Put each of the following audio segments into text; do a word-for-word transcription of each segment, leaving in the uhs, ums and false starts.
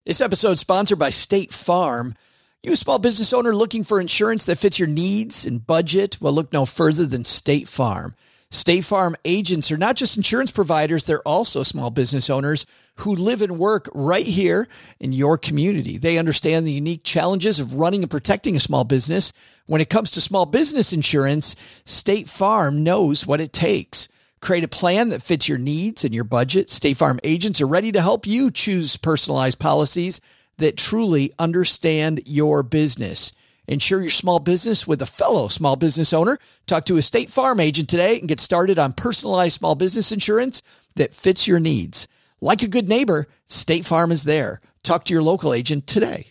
This episode is sponsored by State Farm. You a small business owner looking for insurance that fits your needs and budget? Well, look no further than State Farm. State Farm agents are not just insurance providers, they're also small business owners who live and work right here in your community. They understand the unique challenges of running and protecting a small business. When it comes to small business insurance, State Farm knows what it takes. Create a plan that fits your needs and your budget. State Farm agents are ready to help you choose personalized policies that truly understand your business. Insure your small business with a fellow small business owner. Talk to a State Farm agent today and get started on personalized small business insurance that fits your needs. Like a good neighbor, State Farm is there. Talk to your local agent today.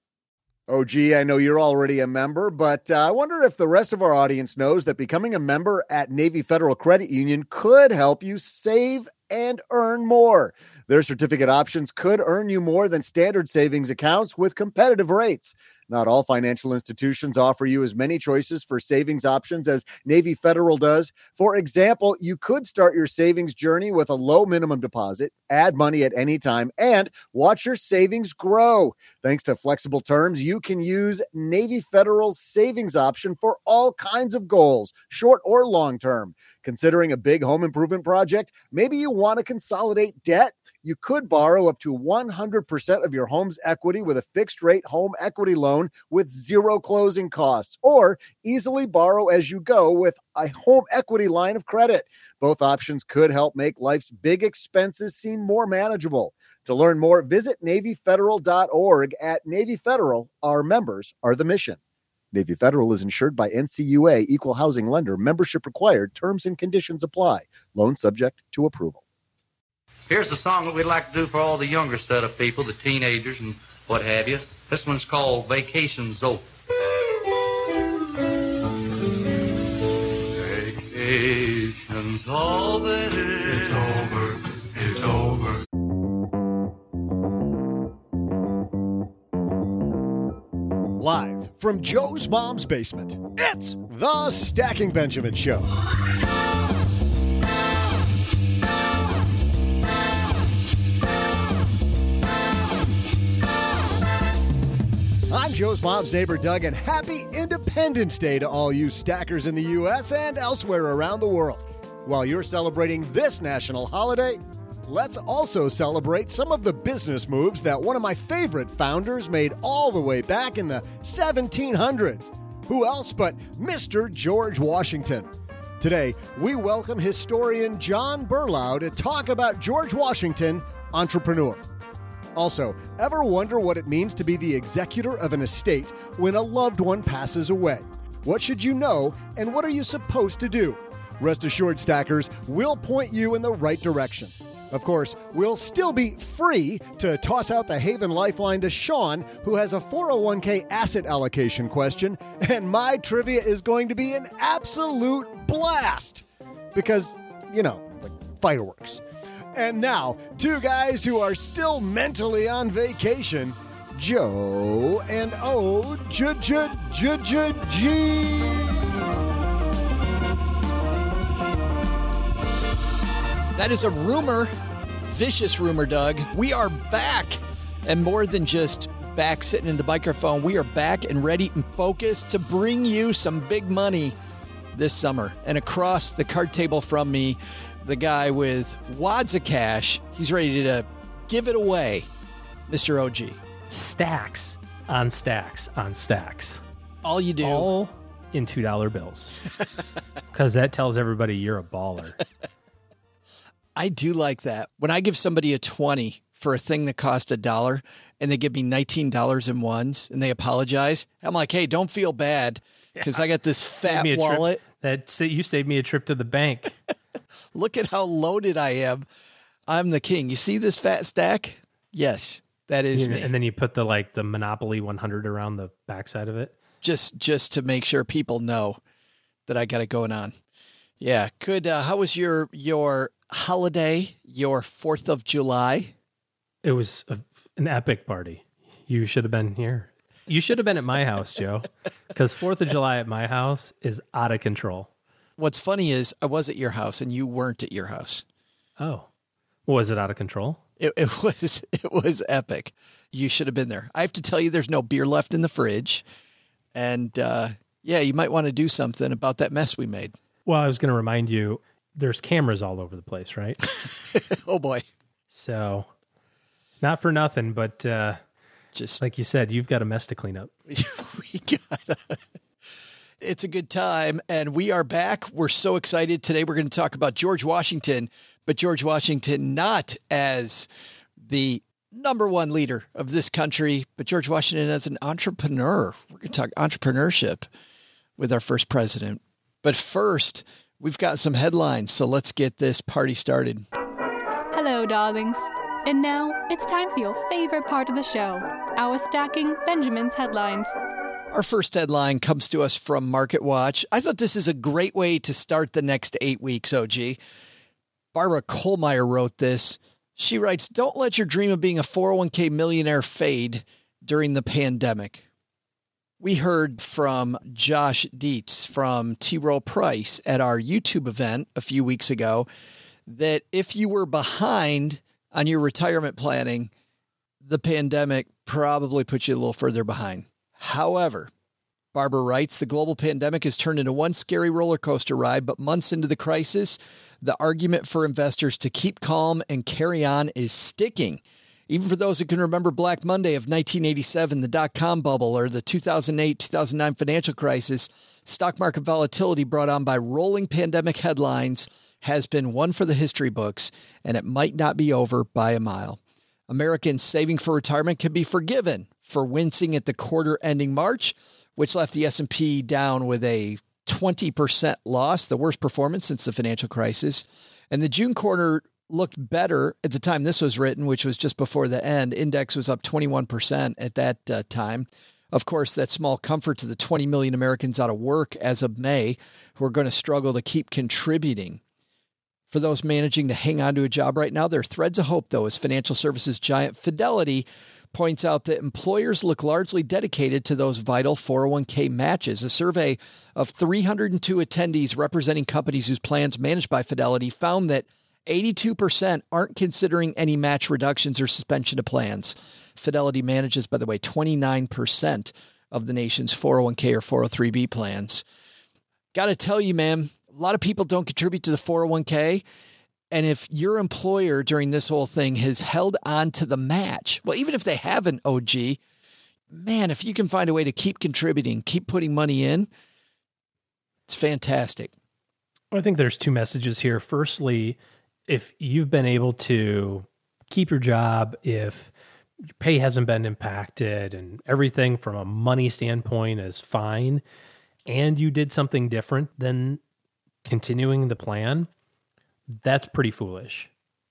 Oh, gee, I know you're already a member, but uh, I wonder if the rest of our audience knows that becoming a member at Navy Federal Credit Union could help you save and earn more. Their certificate options could earn you more than standard savings accounts with competitive rates. Not all financial institutions offer you as many choices for savings options as Navy Federal does. For example, you could start your savings journey with a low minimum deposit, add money at any time, and watch your savings grow. Thanks to flexible terms, you can use Navy Federal's savings option for all kinds of goals, short or long term. Considering a big home improvement project, maybe you want to consolidate debt. You could borrow up to one hundred percent of your home's equity with a fixed-rate home equity loan with zero closing costs, or easily borrow as you go with a home equity line of credit. Both options could help make life's big expenses seem more manageable. To learn more, visit Navy Federal dot org. At Navy Federal, our members are the mission. Navy Federal is insured by N C U A, Equal Housing Lender. Membership required. Terms and conditions apply. Loan subject to approval. Here's the song that we'd like to do for all the younger set of people, the teenagers and what have you. This one's called Vacation's Over. Vacation's over. It's over. It's over. Live from Joe's mom's basement, it's the Stacking Benjamin Show. I'm Joe's mom's neighbor, Doug, and happy Independence Day to all you stackers in the U S and elsewhere around the world. While you're celebrating this national holiday, let's also celebrate some of the business moves that one of my favorite founders made all the way back in the seventeen hundreds. Who else but Mister George Washington? Today, we welcome historian John Berlau to talk about George Washington, entrepreneur. Also, ever wonder what it means to be the executor of an estate when a loved one passes away? What should you know, and what are you supposed to do? Rest assured, stackers, we'll point you in the right direction. Of course, we'll still be free to toss out the Haven Lifeline to Sean, who has a four oh one k asset allocation question, and my trivia is going to be an absolute blast. Because, you know, like fireworks. And now, two guys who are still mentally on vacation, Joe and O J J J J G. That is a rumor, vicious rumor, Doug. We are back, and more than just back sitting in the microphone, we are back and ready and focused to bring you some big money this summer. And across the card table from me, the guy with wads of cash, he's ready to give it away, Mister O G. Stacks on stacks on stacks. All you do. All in two dollar bills. Because that tells everybody you're a baller. I do like that. When I give somebody a twenty for a thing that cost a dollar and they give me nineteen dollars in ones and they apologize, I'm like, hey, don't feel bad because yeah. I got this fat wallet. Trip. That you saved me a trip to the bank. Look at how loaded I am. I'm the king. You see this fat stack? Yes, that is yeah, me. And then you put the like the Monopoly one hundred around the backside of it. Just just to make sure people know that I got it going on. Yeah, good. Uh, how was your your holiday, your fourth of July? It was a, an epic party. You should have been here. You should have been at my house, Joe, because fourth of July at my house is out of control. What's funny is I was at your house and you weren't at your house. Oh, was it out of control? It, it was. It was epic. you should have been there. I have to tell you, there's no beer left in the fridge. And uh, yeah, you might want to do something about that mess we made. Well, I was going to remind you, there's cameras all over the place, right? Oh, boy. So, not for nothing, but uh, just like you said, you've got a mess to clean up. we got It's a good time, and we are back. We're so excited. Today we're going to talk about George Washington, but George Washington not as the number one leader of this country, but George Washington as an entrepreneur. We're going to talk entrepreneurship with our first president. But first, we've got some headlines, so let's get this party started. Hello, darlings. And now it's time for your favorite part of the show, our Stacking Benjamin's headlines. Our first headline comes to us from MarketWatch. I thought this is a great way to start the next eight weeks, O G. Barbara Kohlmeyer wrote this. She writes, "Don't let your dream of being a four oh one k millionaire fade during the pandemic." We heard from Josh Dietz from T. Rowe Price at our YouTube event a few weeks ago that if you were behind on your retirement planning, the pandemic probably put you a little further behind. However, Barbara writes, the global pandemic has turned into one scary roller coaster ride, but months into the crisis, the argument for investors to keep calm and carry on is sticking. Even for those who can remember Black Monday of nineteen eighty-seven, the dot-com bubble, or the two thousand eight two thousand nine financial crisis, stock market volatility brought on by rolling pandemic headlines has been one for the history books, and it might not be over by a mile. Americans saving for retirement can be forgiven for wincing at the quarter ending March, which left the S and P down with a twenty percent loss, the worst performance since the financial crisis. And the June quarter looked better at the time this was written, which was just before the end. Index was up twenty-one percent at that uh, time. Of course, that's small comfort to the twenty million Americans out of work as of May who are going to struggle to keep contributing. For those managing to hang on to a job right now, there are threads of hope, though, as financial services giant Fidelity points out that employers look largely dedicated to those vital four oh one k matches. A survey of three hundred two attendees representing companies whose plans managed by Fidelity found that eighty-two percent aren't considering any match reductions or suspension of plans. Fidelity manages, by the way, twenty-nine percent of the nation's four oh one k or four oh three b plans. Got to tell you, man, a lot of people don't contribute to the four oh one k. And if your employer during this whole thing has held on to the match, well, even if they haven't, O G, man, if you can find a way to keep contributing, keep putting money in, it's fantastic. I think there's two messages here. Firstly, if you've been able to keep your job, if your pay hasn't been impacted and everything from a money standpoint is fine, and you did something different than continuing the plan, that's pretty foolish.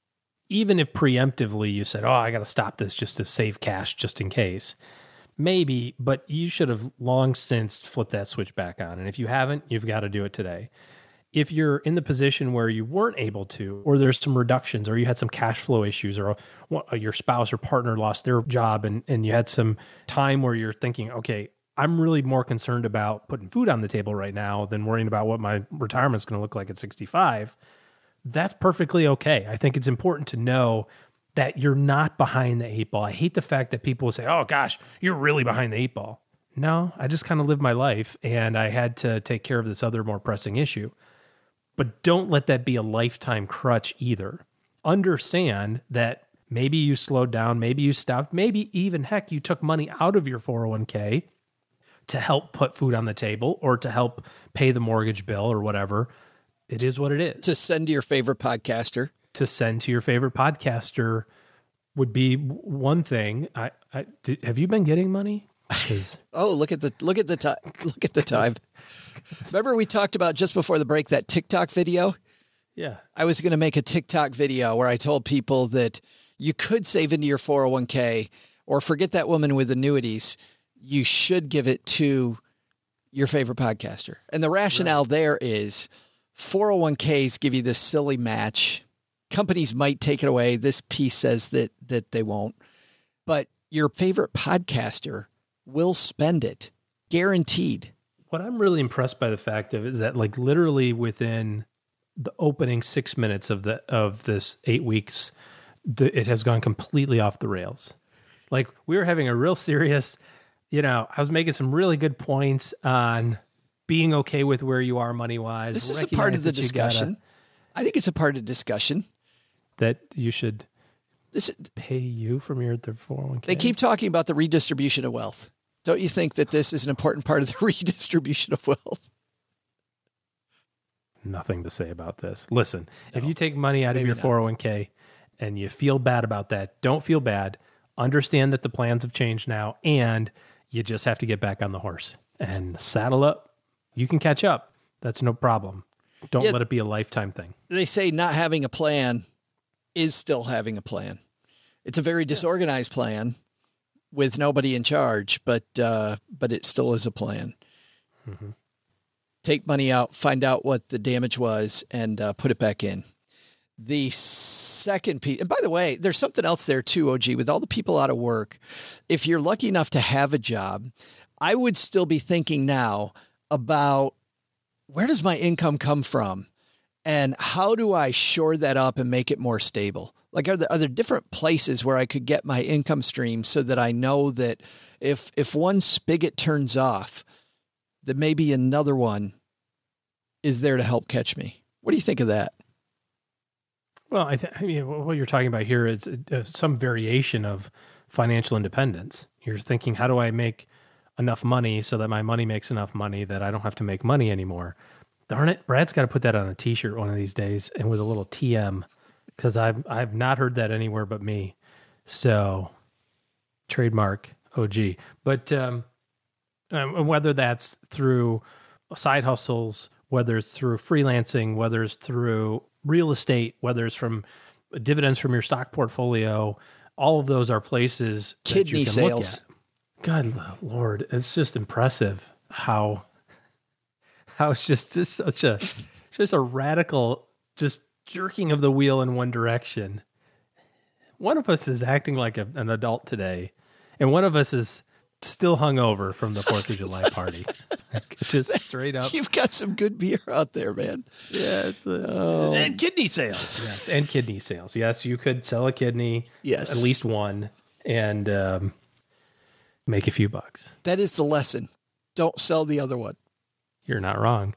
Even if preemptively you said, oh, I got to stop this just to save cash just in case. Maybe, but you should have long since flipped that switch back on. And if you haven't, you've got to do it today. If you're in the position where you weren't able to, or there's some reductions, or you had some cash flow issues, or your spouse or partner lost their job, and, and you had some time where you're thinking, okay, I'm really more concerned about putting food on the table right now than worrying about what my retirement's going to look like at sixty-five. That's perfectly okay. I think it's important to know that you're not behind the eight ball. I hate the fact that people say, oh gosh, you're really behind the eight ball. No, I just kind of lived my life and I had to take care of this other more pressing issue. But don't let that be a lifetime crutch either. Understand that maybe you slowed down, maybe you stopped, maybe even, heck, you took money out of your four oh one k to help put food on the table or to help pay the mortgage bill or whatever. It is what it is. To send to your favorite podcaster. To send to your favorite podcaster would be one thing. I, I did, have you been getting money? Oh, look at the look at the time. Look at the time. Remember we talked about just before the break that TikTok video? Yeah. I was going to make a TikTok video where I told people that you could save into your four oh one k or forget that woman with annuities. You should give it to your favorite podcaster. And the rationale right. there is four oh one k's give you this silly match. Companies might take it away. This piece says that that they won't. But your favorite podcaster will spend it. Guaranteed. What I'm really impressed by the fact of is that like literally within the opening six minutes of the of this eight weeks, the, it has gone completely off the rails. Like we were having a real serious, you know, I was making some really good points on being okay with where you are money wise. This is a part of the discussion. I think it's a part of the discussion. That you should this, pay you from your four oh one k. They keep talking about the redistribution of wealth. Don't you think that this is an important part of the redistribution of wealth? Nothing to say about this. Listen, no, if you take money out of your not. four oh one k and you feel bad about that, don't feel bad. Understand that the plans have changed now and you just have to get back on the horse and saddle up. You can catch up. That's no problem. Don't yeah, let it be a lifetime thing. They say not having a plan is still having a plan. It's a very disorganized plan with nobody in charge, but uh, but it still is a plan. Mm-hmm. Take money out, find out what the damage was, and uh, put it back in. The second piece, and by the way, there's something else there too, O G, with all the people out of work. If you're lucky enough to have a job, I would still be thinking now about where does my income come from and how do I shore that up and make it more stable? Like, are there, are there different places where I could get my income stream so that I know that if, if one spigot turns off, that maybe another one is there to help catch me? What do you think of that? Well, I, th- I mean, what you're talking about here is uh, some variation of financial independence. You're thinking, how do I make enough money so that my money makes enough money that I don't have to make money anymore? Darn it, Brad's got to put that on a t-shirt one of these days and with a little T M, because I've, I've not heard that anywhere but me. So trademark O G. But um, um, whether that's through side hustles, whether it's through freelancing, whether it's through real estate, whether it's from dividends from your stock portfolio, all of those are places Kidney that you can sales. look at. God, Lord, it's just impressive how how it's just, just such a just a radical just jerking of the wheel in one direction. One of us is acting like a, an adult today, and one of us is still hungover from the Fourth of July party. Just straight up. You've got some good beer out there, man. Yeah, it's a, oh. And kidney sales. Yes, and kidney sales. Yes, you could sell a kidney. Yes, at least one, and um, make a few bucks. That is the lesson. Don't sell the other one. You're not wrong.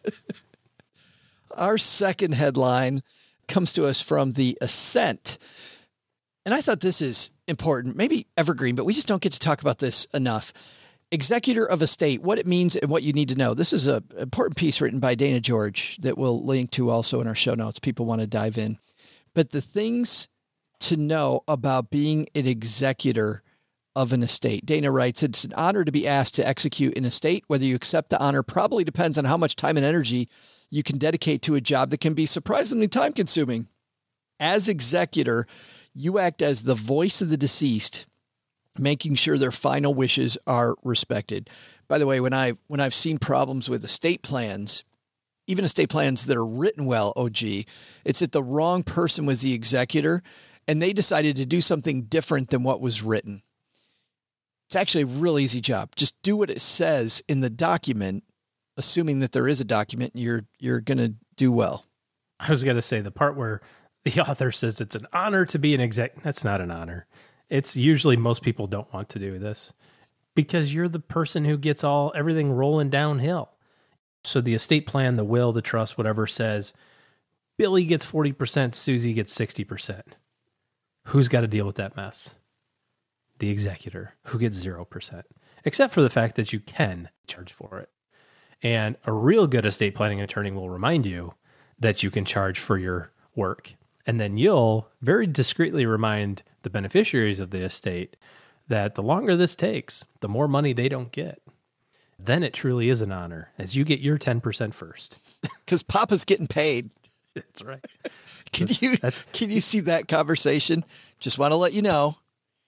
Our second headline comes to us from the Ascent. And I thought this is important, maybe evergreen, but we just don't get to talk about this enough. Executor of estate, what it means and what you need to know. This is an important piece written by Dana George that we'll link to also in our show notes. People want to dive in. But the things to know about being an executor of an estate. Dana writes, it's an honor to be asked to execute an estate. Whether you accept the honor probably depends on how much time and energy you can dedicate to a job that can be surprisingly time consuming. As executor, you act as the voice of the deceased, making sure their final wishes are respected. By the way, when I when I've seen problems with estate plans, even estate plans that are written well, O G, it's that the wrong person was the executor and they decided to do something different than what was written. It's actually a real easy job. Just do what it says in the document, assuming that there is a document, and you're you're going to do well. I was going to say the part where the author says it's an honor to be an exec. That's not an honor. It's usually most people don't want to do this because you're the person who gets all everything rolling downhill. So the estate plan, the will, the trust, whatever says Billy gets forty percent, Susie gets sixty percent. Who's got to deal with that mess? The executor, who gets zero percent, except for the fact that you can charge for it. And a real good estate planning attorney will remind you that you can charge for your work. And then you'll very discreetly remind the beneficiaries of the estate that the longer this takes, the more money they don't get. Then it truly is an honor as you get your ten percent first. Because Papa's getting paid. That's right. Can you, That's, can you see that conversation? Just want to let you know,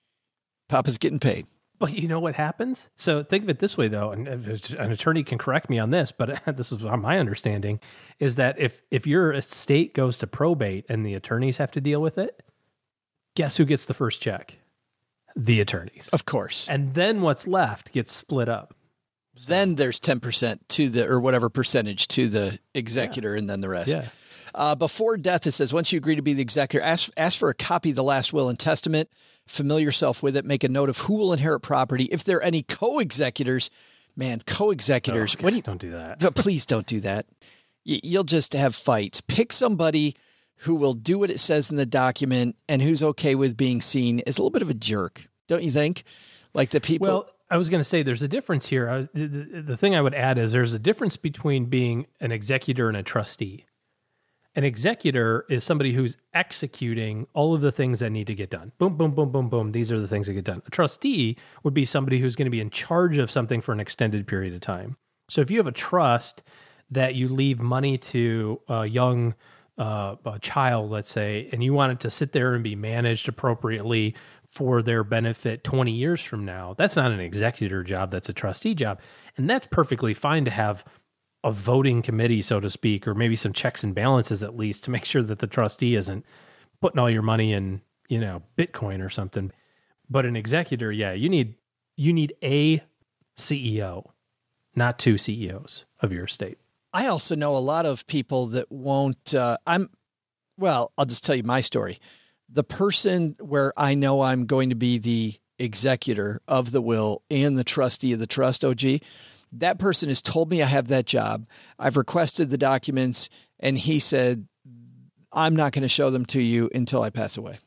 Papa's getting paid. But you know what happens? So think of it this way, though, and an attorney can correct me on this, but this is my understanding, is that if, if your estate goes to probate and the attorneys have to deal with it, guess who gets the first check? The attorneys. Of course. And then what's left gets split up. So. Then there's ten percent to the, or whatever percentage to the executor, yeah. And then the rest. Yeah. Uh, before death, it says, once you agree to be the executor, ask, ask for a copy of the last will and testament, familiar yourself with it, make a note of who will inherit property. If there are any co-executors, man, co-executors, Oh, what do you, don't do that. but please don't do that. Y- You'll just have fights. Pick somebody who will do what it says in the document and who's okay with being seen as a little bit of a jerk. Don't you think? Like the people. Well, I was going to say there's a difference here. I, the, the, the thing I would add is there's a difference between being an executor and a trustee. An executor is somebody who's executing all of the things that need to get done. Boom, boom, boom, boom, boom. These are the things that get done. A trustee would be somebody who's going to be in charge of something for an extended period of time. So if you have a trust that you leave money to a young uh, a child, let's say, and you want it to sit there and be managed appropriately for their benefit twenty years from now, that's not an executor job. That's a trustee job. And that's perfectly fine to have a voting committee, so to speak, or maybe some checks and balances at least to make sure that the trustee isn't putting all your money in, you know, Bitcoin or something. But an executor, yeah, you need you need a C E O, not two C E Os of your estate. I also know a lot of people that won't, uh, I'm, well, I'll just tell you my story. The person where I know I'm going to be the executor of the will and the trustee of the trust, O G, that person has told me I have that job. I've requested the documents and he said, I'm not going to show them to you until I pass away.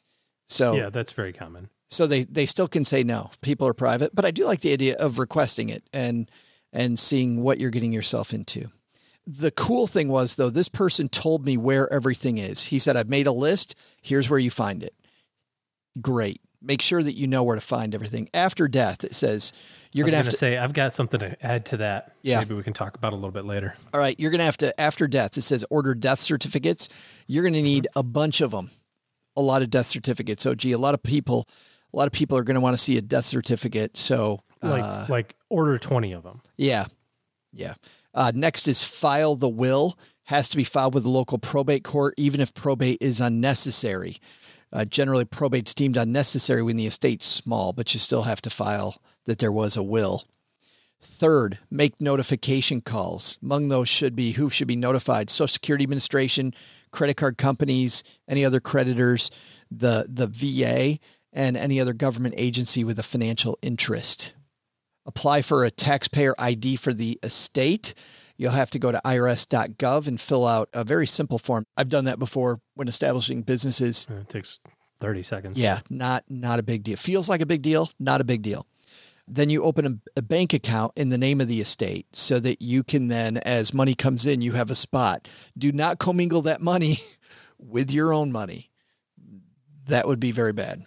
So yeah, that's very common. So they, they still can say no. People are private, but I do like the idea of requesting it and and seeing what you're getting yourself into. The cool thing was, though, this person told me where everything is. He said, I've made a list. Here's where you find it. Great. Make sure that you know where to find everything. After death, it says you're going to have to say, I've got something to add to that. Yeah. Maybe we can talk about it a little bit later. All right. You're going to have to, after death, it says order death certificates. You're going to need a bunch of them. A lot of death certificates. So, gee, a lot of people, a lot of people are going to want to see a death certificate. So, like, uh, like order twenty of them. Yeah. Yeah. Uh, next is file the will. Has to be filed with the local probate court, even if probate is unnecessary. Uh, generally, probate's deemed unnecessary when the estate's small, but you still have to file that there was a will. Third, make notification calls. Among those should be who should be notified: Social Security Administration, credit card companies, any other creditors, the the V A, and any other government agency with a financial interest. Apply for a taxpayer I D for the estate. You'll have to go to I R S dot gov and fill out a very simple form. I've done that before when establishing businesses. It takes thirty seconds. Yeah, not not a big deal. Feels like a big deal, not a big deal. Then you open a, a bank account in the name of the estate so that you can then, as money comes in, you have a spot. Do not commingle that money with your own money. That would be very bad.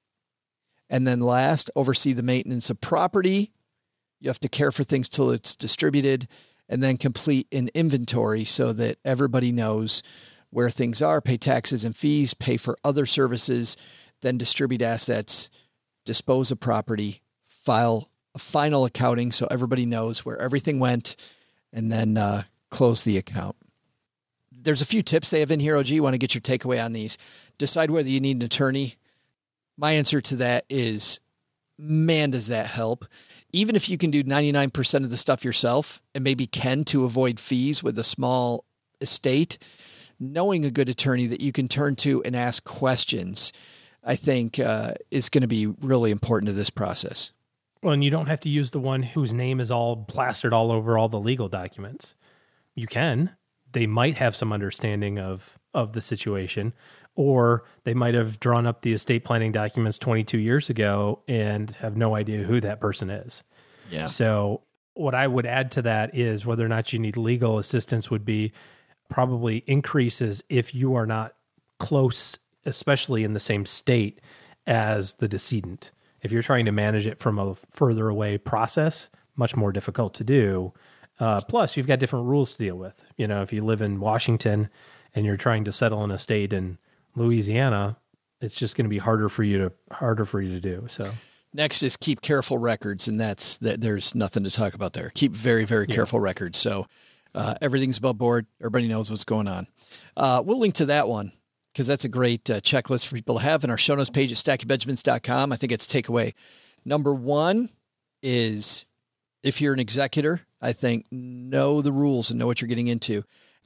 And then last, oversee the maintenance of property. You have to care for things till it's distributed, and then complete an inventory so that everybody knows where things are, pay taxes and fees, pay for other services, then distribute assets, dispose of property, file a final accounting so everybody knows where everything went, and then uh, close the account. There's a few tips they have in here, O G. You want to get your takeaway on these. Decide whether you need an attorney. My answer to that is, man, does that help? Even if you can do ninety-nine percent of the stuff yourself and maybe can to avoid fees with a small estate, knowing a good attorney that you can turn to and ask questions, I think uh, is going to be really important to this process. Well, and you don't have to use the one whose name is all plastered all over all the legal documents. You can. They might have some understanding of, of the situation, or they might have drawn up the estate planning documents twenty-two years ago and have no idea who that person is. Yeah. So what I would add to that is whether or not you need legal assistance would be probably increases if you are not close, especially in the same state as the decedent. If you're trying to manage it from a further away process, much more difficult to do. Uh, plus, you've got different rules to deal with. You know, if you live in Washington and you're trying to settle an estate in Louisiana, it's just going to be harder for you to harder for you to do. So next is keep careful records, and that's that. There's nothing to talk about there. Keep very very Yeah. careful records. So uh, everything's above board. Everybody knows what's going on. Uh, we'll link to that one because that's a great uh, checklist for people to have in our show notes page at stacking benjamins dot com. I think it's takeaway number one is if you're an executor, I think know the rules and know what you're getting into.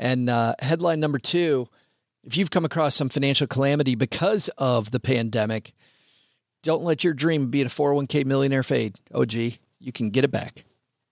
And uh, headline number two, if you've come across some financial calamity because of the pandemic, don't let your dream of being a four oh one k millionaire fade. O G, you can get it back.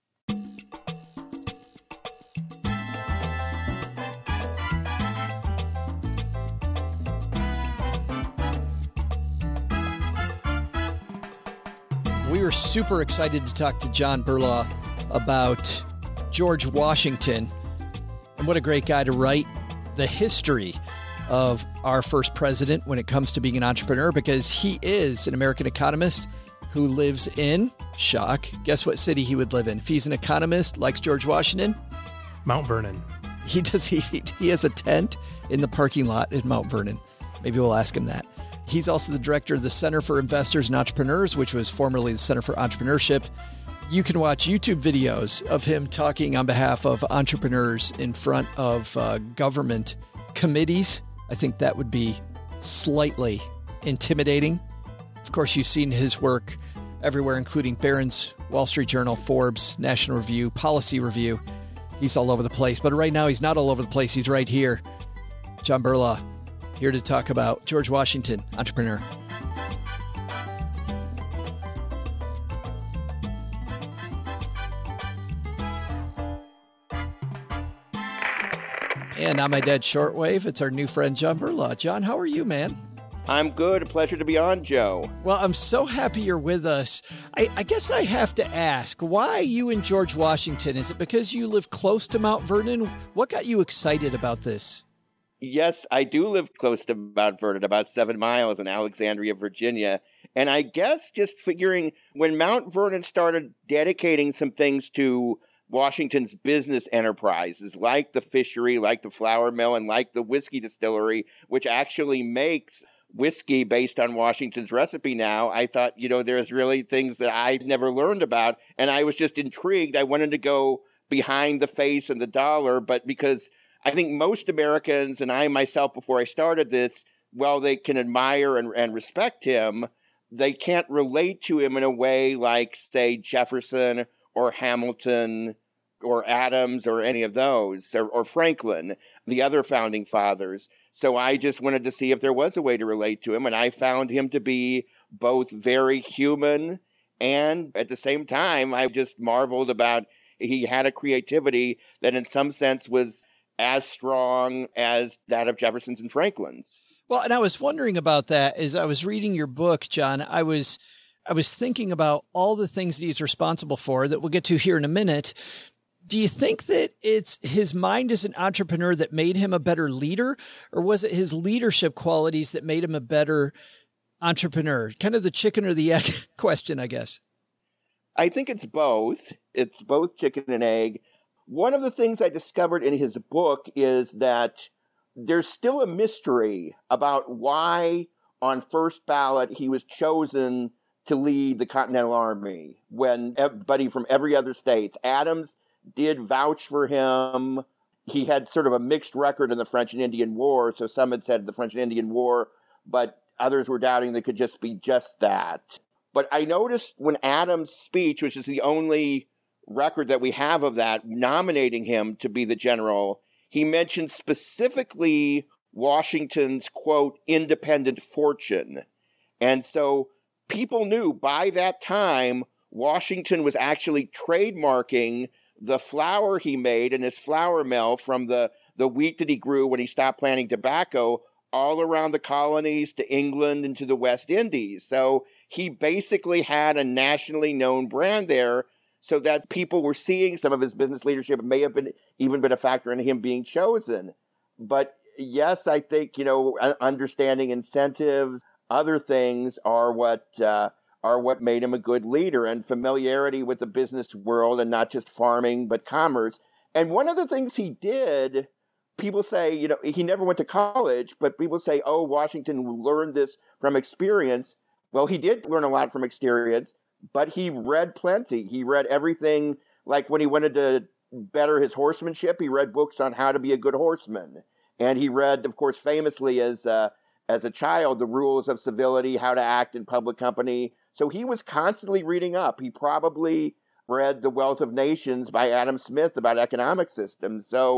We were super excited to talk to John Berlaw about George Washington, and what a great guy to write the history of our first president when it comes to being an entrepreneur, because he is an American economist who lives in, shock, guess what city he would live in? If he's an economist, likes George Washington? Mount Vernon. He does. He, he has a tent in the parking lot in Mount Vernon. Maybe we'll ask him that. He's also the director of the Center for Investors and Entrepreneurs, which was formerly the Center for Entrepreneurship. You can watch YouTube videos of him talking on behalf of entrepreneurs in front of uh, government committees. I think that would be slightly intimidating. Of course, you've seen his work everywhere, including Barron's, Wall Street Journal, Forbes, National Review, Policy Review. He's all over the place. But right now, he's not all over the place. He's right here. John Berlaw, here to talk about George Washington, entrepreneur. And on my dead shortwave, it's our new friend, John Berlaw. John, how are you, man? I'm good. A pleasure to be on, Joe. Well, I'm so happy you're with us. I, I guess I have to ask, why you and George Washington? Is it because you live close to Mount Vernon? What got you excited about this? Yes, I do live close to Mount Vernon, about seven miles in Alexandria, Virginia. And I guess just figuring when Mount Vernon started dedicating some things to Washington's business enterprises, like the fishery, like the flour mill, and like the whiskey distillery, which actually makes whiskey based on Washington's recipe now, I thought, you know, there's really things that I'd never learned about. And I was just intrigued. I wanted to go behind the face and the dollar, but because I think most Americans, and I myself before I started this, while they can admire and, and respect him, they can't relate to him in a way like, say, Jefferson or Hamilton or Adams or any of those, or, or Franklin, the other founding fathers. So I just wanted to see if there was a way to relate to him, and I found him to be both very human and at the same time, I just marveled about he had a creativity that in some sense was as strong as that of Jefferson's and Franklin's. Well, and I was wondering about that as I was reading your book, John. I was I was thinking about all the things that he's responsible for that we'll get to here in a minute. Do you think that it's his mind as an entrepreneur that made him a better leader, or was it his leadership qualities that made him a better entrepreneur? Kind of the chicken or the egg question, I guess. I think it's both. It's both chicken and egg. One of the things I discovered in his book is that there's still a mystery about why on first ballot he was chosen to lead the Continental Army when everybody from every other state, Adams did vouch for him. He had sort of a mixed record in the French and Indian War, so some had said the French and Indian War, but others were doubting they could just be just that. But I noticed when Adams' speech, which is the only record that we have of that, nominating him to be the general, he mentioned specifically Washington's, quote, independent fortune. And so people knew by that time Washington was actually trademarking the flour he made in his flour mill from the, the wheat that he grew when he stopped planting tobacco all around the colonies to England and to the West Indies. So he basically had a nationally known brand there so that people were seeing some of his business leadership. It may have been even been a factor in him being chosen. But yes, I think, you know, understanding incentives, other things are what uh, are what made him a good leader, and familiarity with the business world and not just farming, but commerce. And one of the things he did, people say, you know, he never went to college, but people say, oh, Washington learned this from experience. Well, he did learn a lot from experience, but he read plenty. He read everything, like when he wanted to better his horsemanship, he read books on how to be a good horseman. And he read, of course, famously as, uh, as a child, the rules of civility, how to act in public company. So he was constantly reading up. He probably read The Wealth of Nations by Adam Smith about economic systems. So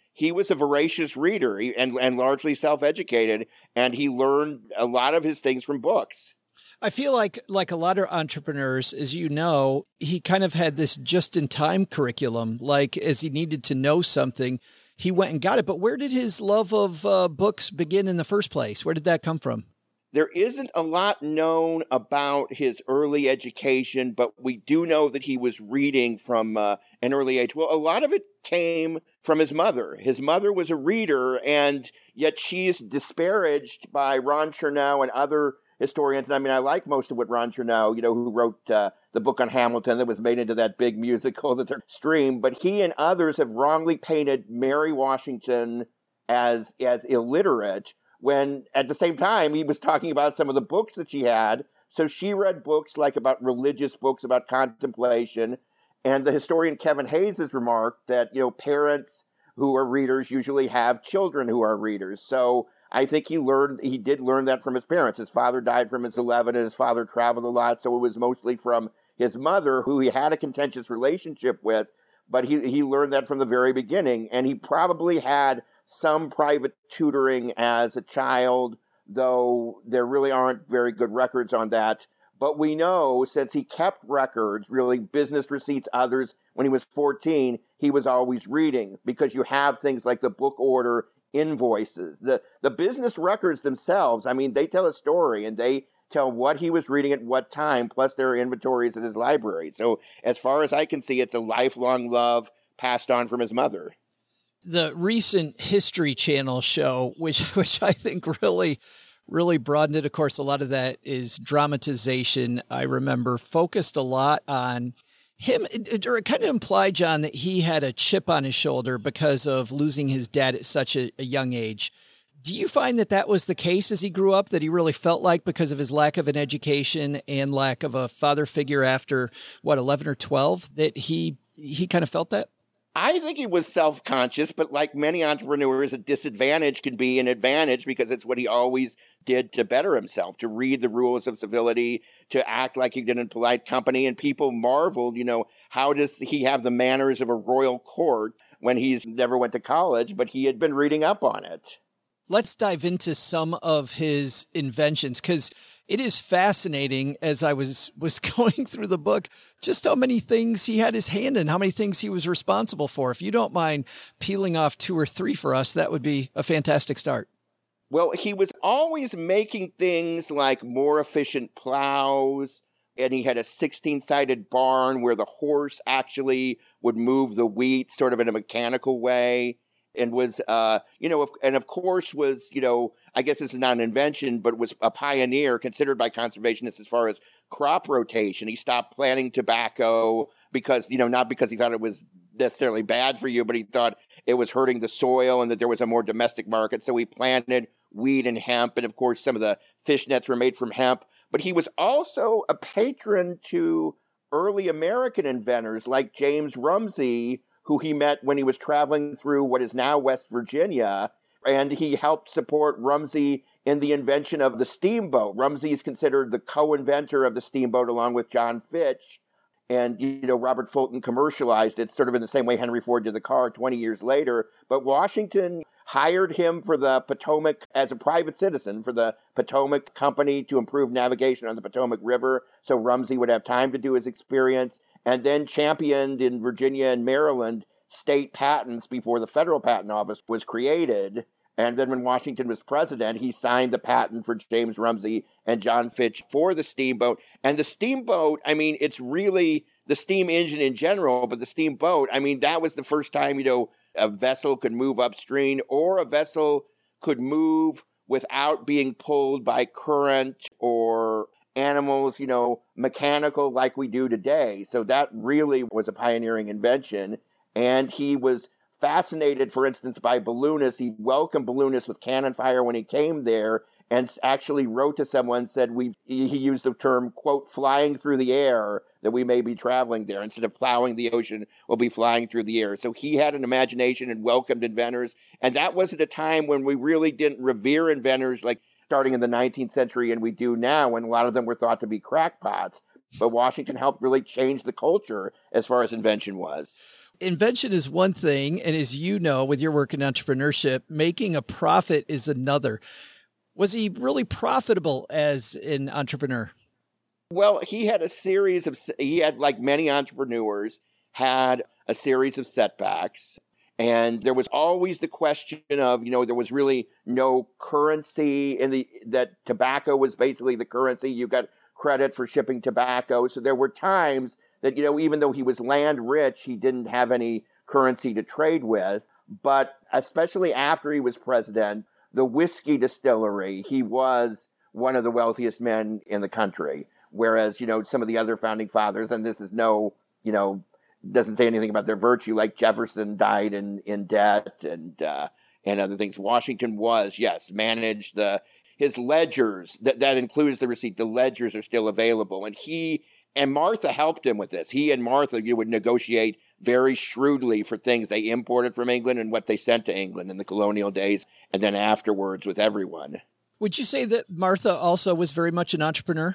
he was a voracious reader and, and largely self-educated, and he learned a lot of his things from books. I feel like, like a lot of entrepreneurs, as you know, he kind of had this just-in-time curriculum. Like, as he needed to know something, he went and got it. But where did his love of uh, books begin in the first place? Where did that come from? There isn't a lot known about his early education, but we do know that he was reading from uh, an early age. Well, a lot of it came from his mother. His mother was a reader, and yet she's disparaged by Ron Chernow and other historians. And I mean, I like most of what Ron Chernow, you know, who wrote uh, the book on Hamilton that was made into that big musical that they're streamed, but he and others have wrongly painted Mary Washington as as illiterate, when at the same time he was talking about some of the books that she had. So she read books like about religious books, about contemplation. And the historian Kevin Hayes has remarked that, you know, parents who are readers usually have children who are readers. So I think he learned, he did learn that from his parents. His father died from his eleven, and his father traveled a lot. So it was mostly from his mother, who he had a contentious relationship with. But he, he learned that from the very beginning. And he probably had some private tutoring as a child, though there really aren't very good records on that. But we know, since he kept records, really business receipts, others, when he was fourteen, he was always reading, because you have things like the book order, invoices, the, the business records themselves. I mean, they tell a story, and they tell what he was reading at what time, plus there are inventories in his library. So as far as I can see, it's a lifelong love passed on from his mother. The recent History Channel show, which which I think really, really broadened it. Of course, a lot of that is dramatization. I remember focused a lot on him, or it kind of implied, John, that he had a chip on his shoulder because of losing his dad at such a, a young age. Do you find that that was the case as he grew up, that he really felt like, because of his lack of an education and lack of a father figure after, what, eleven or twelve, that he he kind of felt that? I think he was self-conscious, but like many entrepreneurs, a disadvantage can be an advantage, because it's what he always did to better himself, to read the rules of civility, to act like he did in polite company. And people marveled, you know, how does he have the manners of a royal court when he's never went to college, but he had been reading up on it. Let's dive into some of his inventions, because it is fascinating, as I was, was going through the book, just how many things he had his hand in, how many things he was responsible for. If you don't mind peeling off two or three for us, that would be a fantastic start. Well, he was always making things like more efficient plows, and he had a sixteen-sided barn where the horse actually would move the wheat sort of in a mechanical way. And was, uh, you know, and of course was, you know, I guess this is not an invention, but was a pioneer considered by conservationists as far as crop rotation. He stopped planting tobacco because, you know, not because he thought it was necessarily bad for you, but he thought it was hurting the soil and that there was a more domestic market. So he planted wheat and hemp. And of course, some of the fish nets were made from hemp. But he was also a patron to early American inventors like James Rumsey, who he met when he was traveling through what is now West Virginia, and he helped support Rumsey in the invention of the steamboat. Rumsey is considered the co-inventor of the steamboat along with John Fitch, and, you know, Robert Fulton commercialized it sort of in the same way Henry Ford did the car twenty years later. But Washington hired him for the Potomac as a private citizen for the Potomac Company to improve navigation on the Potomac River, so Rumsey would have time to do his experience, and then championed in Virginia and Maryland state patents before the Federal Patent Office was created. And then when Washington was president, he signed the patent for James Rumsey and John Fitch for the steamboat. And the steamboat, I mean, it's really the steam engine in general, but the steamboat, I mean, that was the first time, you know, a vessel could move upstream, or a vessel could move without being pulled by current or animals, you know, mechanical like we do today. So that really was a pioneering invention. And he was fascinated, for instance, by balloonists. He welcomed balloonists with cannon fire when he came there, and actually wrote to someone, said we he used the term, quote, flying through the air, that we may be traveling there. Instead of plowing the ocean, we'll be flying through the air. So he had an imagination and welcomed inventors. And that was at a time when we really didn't revere inventors like starting in the nineteenth century and we do now, when a lot of them were thought to be crackpots. but Washington helped really change the culture as far as invention was. Invention is one thing, and as you know, with your work in entrepreneurship, making a profit is another. Was he really profitable as an entrepreneur? Well, he had a series of, he had, like many entrepreneurs, had a series of setbacks. And there was always the question of, you know, there was really no currency in the, that tobacco was basically the currency. You got credit for shipping tobacco. So there were times that, you know, even though he was land rich, he didn't have any currency to trade with. But especially after he was president, the whiskey distillery, he was one of the wealthiest men in the country. Whereas, you know, some of the other founding fathers, and this is no, you know, doesn't say anything about their virtue, like Jefferson died in, in debt and uh, and other things. Washington was, yes, managed the his ledgers, that, that includes the receipt. The ledgers are still available. And he and Martha helped him with this. He and Martha, you would negotiate very shrewdly for things they imported from England and what they sent to England in the colonial days, and then afterwards with everyone. Would you say that Martha also was very much an entrepreneur?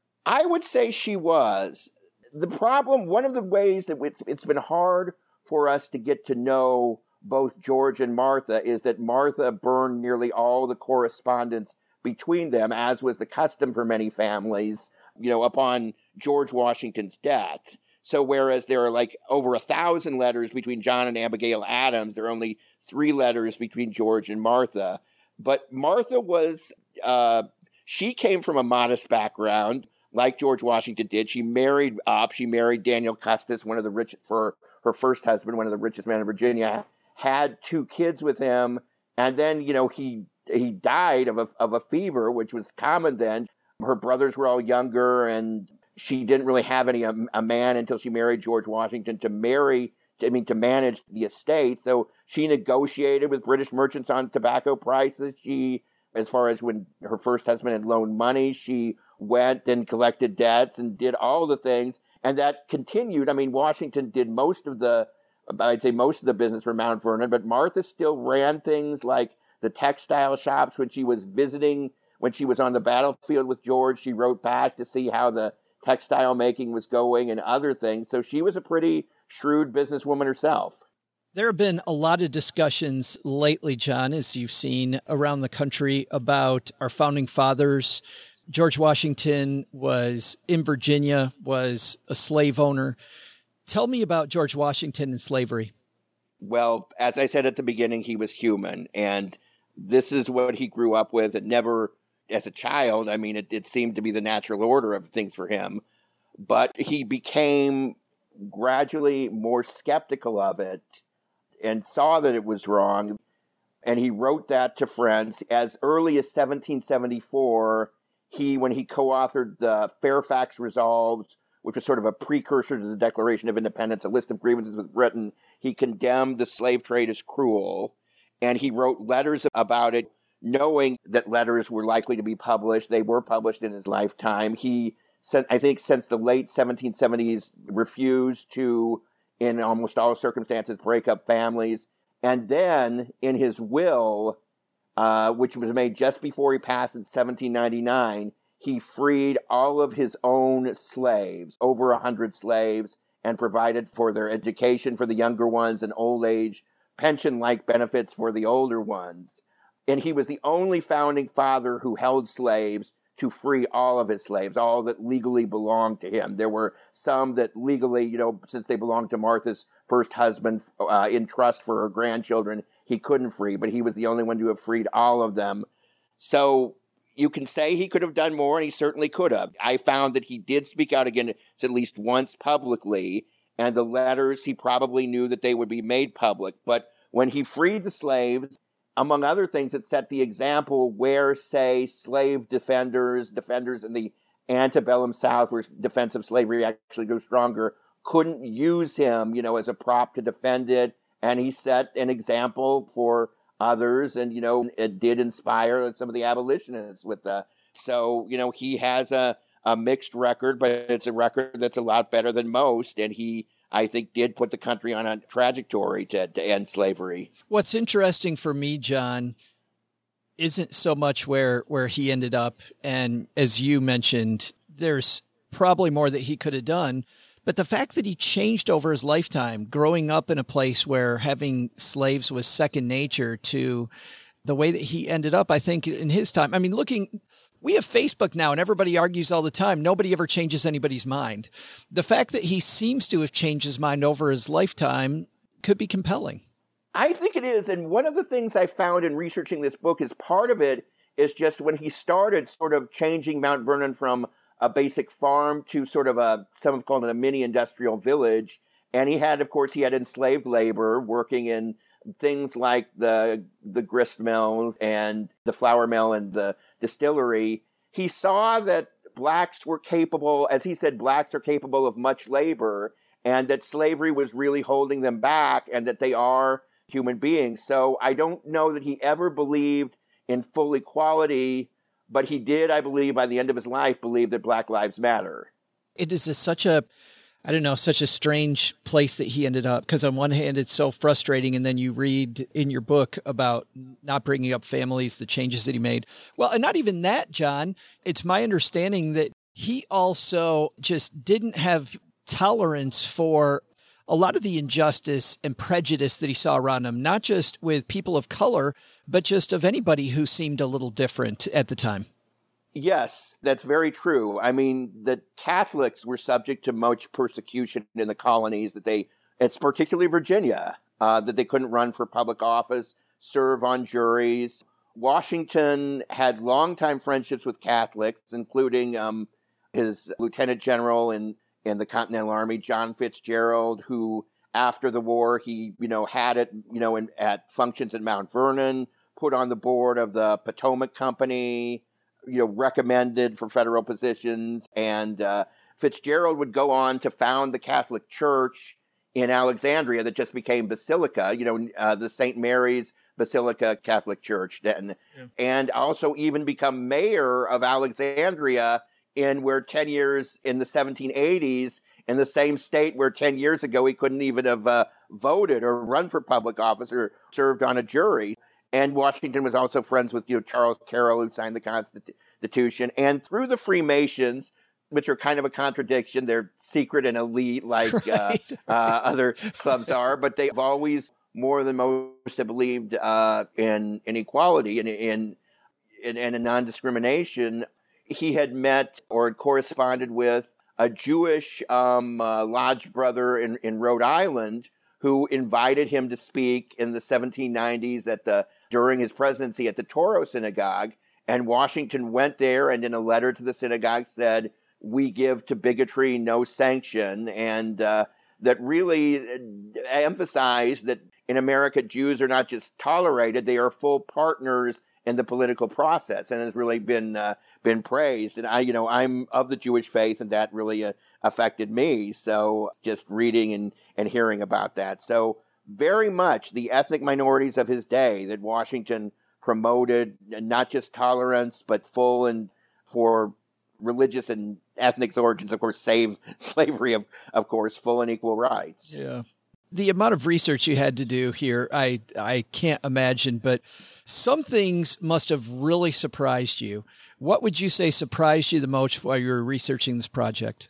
I would say she was. The problem, one of the ways that it's, it's been hard for us to get to know both George and Martha is that Martha burned nearly all the correspondence between them, as was the custom for many families, you know, upon George Washington's death. So whereas there are like over a thousand letters between John and Abigail Adams, there are only three letters between George and Martha. But Martha was, uh, she came from a modest background, like George Washington did. She married up. She married Daniel Custis, one of the rich, for her first husband, one of the richest men in Virginia, had two kids with him. And then, you know, he he died of a, of a fever, which was common then. Her brothers were all younger, and she didn't really have any a, a man until she married George Washington to marry, I mean, to manage the estate. So she negotiated with British merchants on tobacco prices. She, as far as when her first husband had loaned money, she went and collected debts and did all the things. And that continued. I mean, Washington did most of the, I'd say most of the business for Mount Vernon, but Martha still ran things like the textile shops. When she was visiting, when she was on the battlefield with George, she wrote back to see how the textile making was going and other things. So she was a pretty shrewd businesswoman herself. There have been a lot of discussions lately, John, as you've seen around the country, about our founding fathers. George Washington was in Virginia, was a slave owner. Tell me about George Washington and slavery. Well, as I said at the beginning, he was human, and this is what he grew up with. It never, as a child, I mean, it, it seemed to be the natural order of things for him, but he became gradually more skeptical of it and saw that it was wrong. And he wrote that to friends as early as seventeen seventy-four. He, when he co-authored the Fairfax Resolves, which was sort of a precursor to the Declaration of Independence, a list of grievances with Britain, he condemned the slave trade as cruel. And he wrote letters about it, knowing that letters were likely to be published. They were published in his lifetime. He, I think, since the late seventeen seventies, refused to, in almost all circumstances, break up families. And then, in his will, uh, which was made just before he passed in seventeen ninety-nine, he freed all of his own slaves, over a hundred slaves, and provided for their education for the younger ones and old age pension-like benefits for the older ones. And he was the only founding father who held slaves to free all of his slaves, all that legally belonged to him. There were some that legally, you know, since they belonged to Martha's first husband uh, in trust for her grandchildren, he couldn't free, but he was the only one to have freed all of them. So you can say he could have done more, and he certainly could have. I found that he did speak out again at least once publicly, and the letters, he probably knew that they would be made public. But when he freed the slaves, among other things, it set the example where, say, slave defenders, defenders in the antebellum South, where defense of slavery actually grew stronger, couldn't use him, you know, as a prop to defend it. And he set an example for others, and, you know, it did inspire some of the abolitionists with the, so, you know, he has a, a mixed record, but it's a record that's a lot better than most. And he, I think, did put the country on a trajectory to, to end slavery. What's interesting for me, John, isn't so much where, where he ended up. And as you mentioned, there's probably more that he could have done. But the fact that he changed over his lifetime, growing up in a place where having slaves was second nature, to the way that he ended up, I think in his time, I mean, looking, we have Facebook now and everybody argues all the time. Nobody ever changes anybody's mind. The fact that he seems to have changed his mind over his lifetime could be compelling. I think it is. And one of the things I found in researching this book is part of it is just when he started sort of changing Mount Vernon from a basic farm to sort of a, some have called it a mini industrial village. And he had, of course, he had enslaved labor working in things like the the grist mills and the flour mill and the distillery. He saw that blacks were capable, as he said, blacks are capable of much labor, and that slavery was really holding them back, and that they are human beings. So I don't know that he ever believed in full equality, but he did, I believe, by the end of his life, believe that Black Lives Matter. It is a, such a, I don't know, such a strange place that he ended up, because on one hand, it's so frustrating. And then you read in your book about not bringing up families, the changes that he made. Well, and not even that, John, it's my understanding that he also just didn't have tolerance for a lot of the injustice and prejudice that he saw around him, not just with people of color, but just of anybody who seemed a little different at the time. Yes, that's very true. I mean, the Catholics were subject to much persecution in the colonies, that they, it's particularly Virginia, uh, that they couldn't run for public office, serve on juries. Washington had longtime friendships with Catholics, including um, his lieutenant general in, in the Continental Army, John Fitzgerald, who after the war, he, you know, had it, you know, in, at functions in Mount Vernon, put on the board of the Potomac Company, you know, recommended for federal positions. And uh, Fitzgerald would go on to found the Catholic Church in Alexandria that just became Basilica, you know, uh, the Saint Mary's Basilica Catholic Church then. Yeah. And also even become mayor of Alexandria in where ten years in the seventeen eighties, in the same state where ten years ago he couldn't even have uh, voted or run for public office or served on a jury. And Washington was also friends with, you know, Charles Carroll, who signed the Constitution. And through the Freemasons, which are kind of a contradiction, they're secret and elite like right. uh, uh, other clubs are, but they've always, more than most, have believed uh, in, in equality and in, in, in a non-discrimination. He had met or had corresponded with a Jewish um, uh, lodge brother in, in Rhode Island who invited him to speak in the seventeen nineties at the during his presidency at the Toro Synagogue. And Washington went there and in a letter to the synagogue said, "We give to bigotry no sanction," and uh, that really emphasized that in America, Jews are not just tolerated, they are full partners in the political process, and has really been uh, been praised. And I, you know, I'm of the Jewish faith, and that really uh, affected me. So just reading and, and hearing about that. So very much the ethnic minorities of his day that Washington promoted, not just tolerance, but full and for religious and ethnic origins, of course, save slavery, of, of course, full and equal rights. Yeah. The amount of research you had to do here, I, I can't imagine, but some things must have really surprised you. What would you say surprised you the most while you were researching this project?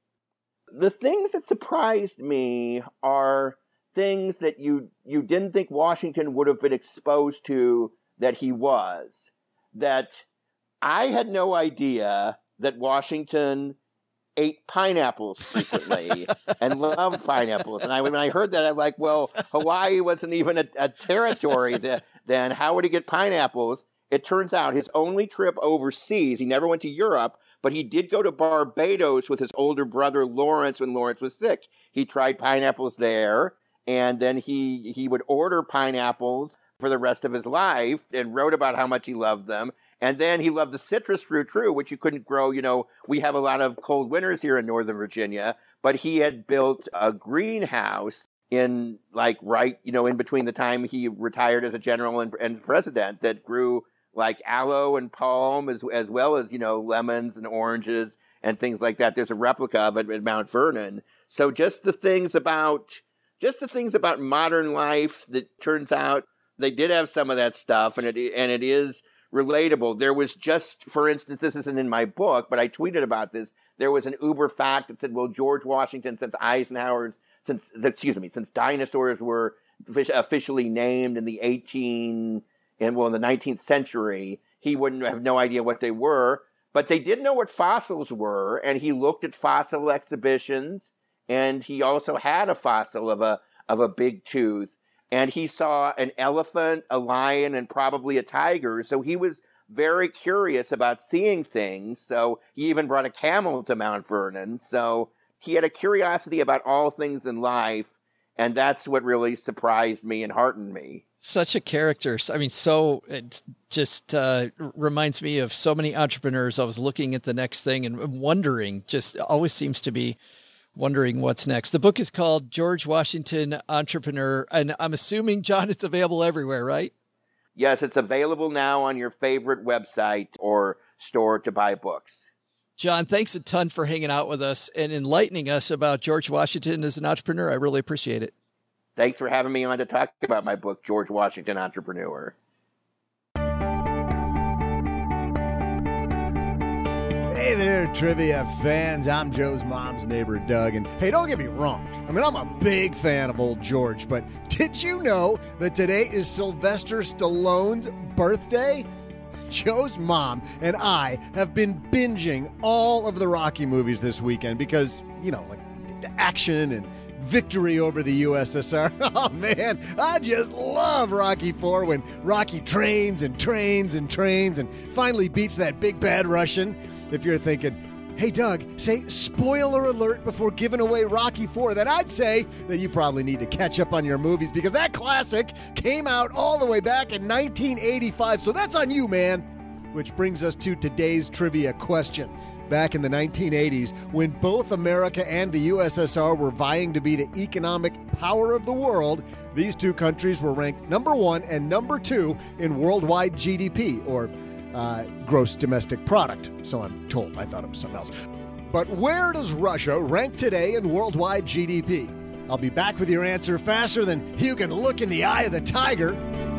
The things that surprised me are things that you, you didn't think Washington would have been exposed to that he was. That I had no idea that Washington ate pineapples frequently and loved pineapples. And I, when I heard that, I'm like, well, Hawaii wasn't even a, a territory that, then. How would he get pineapples? It turns out his only trip overseas, he never went to Europe, but he did go to Barbados with his older brother Lawrence when Lawrence was sick. He tried pineapples there, and then he, he would order pineapples for the rest of his life and wrote about how much he loved them. And then he loved the citrus fruit, too, which you couldn't grow. You know, we have a lot of cold winters here in Northern Virginia, but he had built a greenhouse in, like, right, you know, in between the time he retired as a general and, and president that grew, like, aloe and palm as, as well as, you know, lemons and oranges and things like that. There's a replica of it at Mount Vernon. So just the things about, just the things about modern life that turns out they did have some of that stuff, and it and it is relatable. There was just, for instance, this isn't in my book, but I tweeted about this. there was an uber fact that said, well, George Washington, since Eisenhower's, since, excuse me, since dinosaurs were officially named in the eighteen, and well, in the nineteenth century, he wouldn't have no idea what they were. But they did know what fossils were, and he looked at fossil exhibitions, and he also had a fossil of a of a big tooth, and he saw an elephant, a lion, and probably a tiger. So he was very curious about seeing things. So he even brought a camel to Mount Vernon. So he had a curiosity about all things in life, and that's what really surprised me and heartened me. Such a character. I mean, so it just uh, reminds me of so many entrepreneurs. I was looking at the next thing and wondering, just always seems to be wondering what's next. The book is called George Washington Entrepreneur, and I'm assuming, John, it's available everywhere, right? Yes, it's available now on your favorite website or store to buy books. John, thanks a ton for hanging out with us and enlightening us about George Washington as an entrepreneur. I really appreciate it. Thanks for having me on to talk about my book, George Washington Entrepreneur. Hey there, trivia fans. I'm Joe's mom's neighbor, Doug. And hey, don't get me wrong. I mean, I'm a big fan of old George, but did you know that today is Sylvester Stallone's birthday? Joe's mom and I have been binging all of the Rocky movies this weekend because, you know, like the action and victory over the U S S R. Oh, man, I just love Rocky four when Rocky trains and trains and trains and finally beats that big bad Russian. If you're thinking, hey, Doug, say spoiler alert before giving away Rocky four, then I'd say that you probably need to catch up on your movies because that classic came out all the way back in nineteen eighty-five. So that's on you, man. Which brings us to today's trivia question. Back in the nineteen eighties, when both America and the U S S R were vying to be the economic power of the world, these two countries were ranked number one and number two in worldwide G D P, or uh, gross domestic product. So I'm told. I thought it was something else. But where does Russia rank today in worldwide G D P? I'll be back with your answer faster than you can look in the eye of the tiger.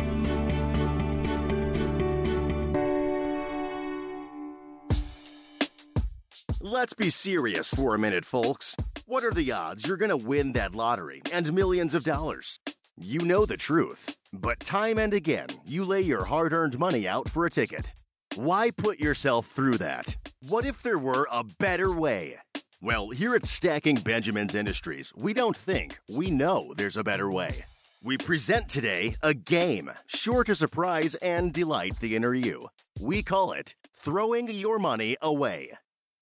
Let's be serious for a minute, folks. What are the odds you're going to win that lottery and millions of dollars? You know the truth, but time and again, you lay your hard-earned money out for a ticket. Why put yourself through that? What if there were a better way? Well, here at Stacking Benjamins Industries, we don't think, we know there's a better way. We present today a game sure to surprise and delight the inner you. We call it Throwing Your Money Away.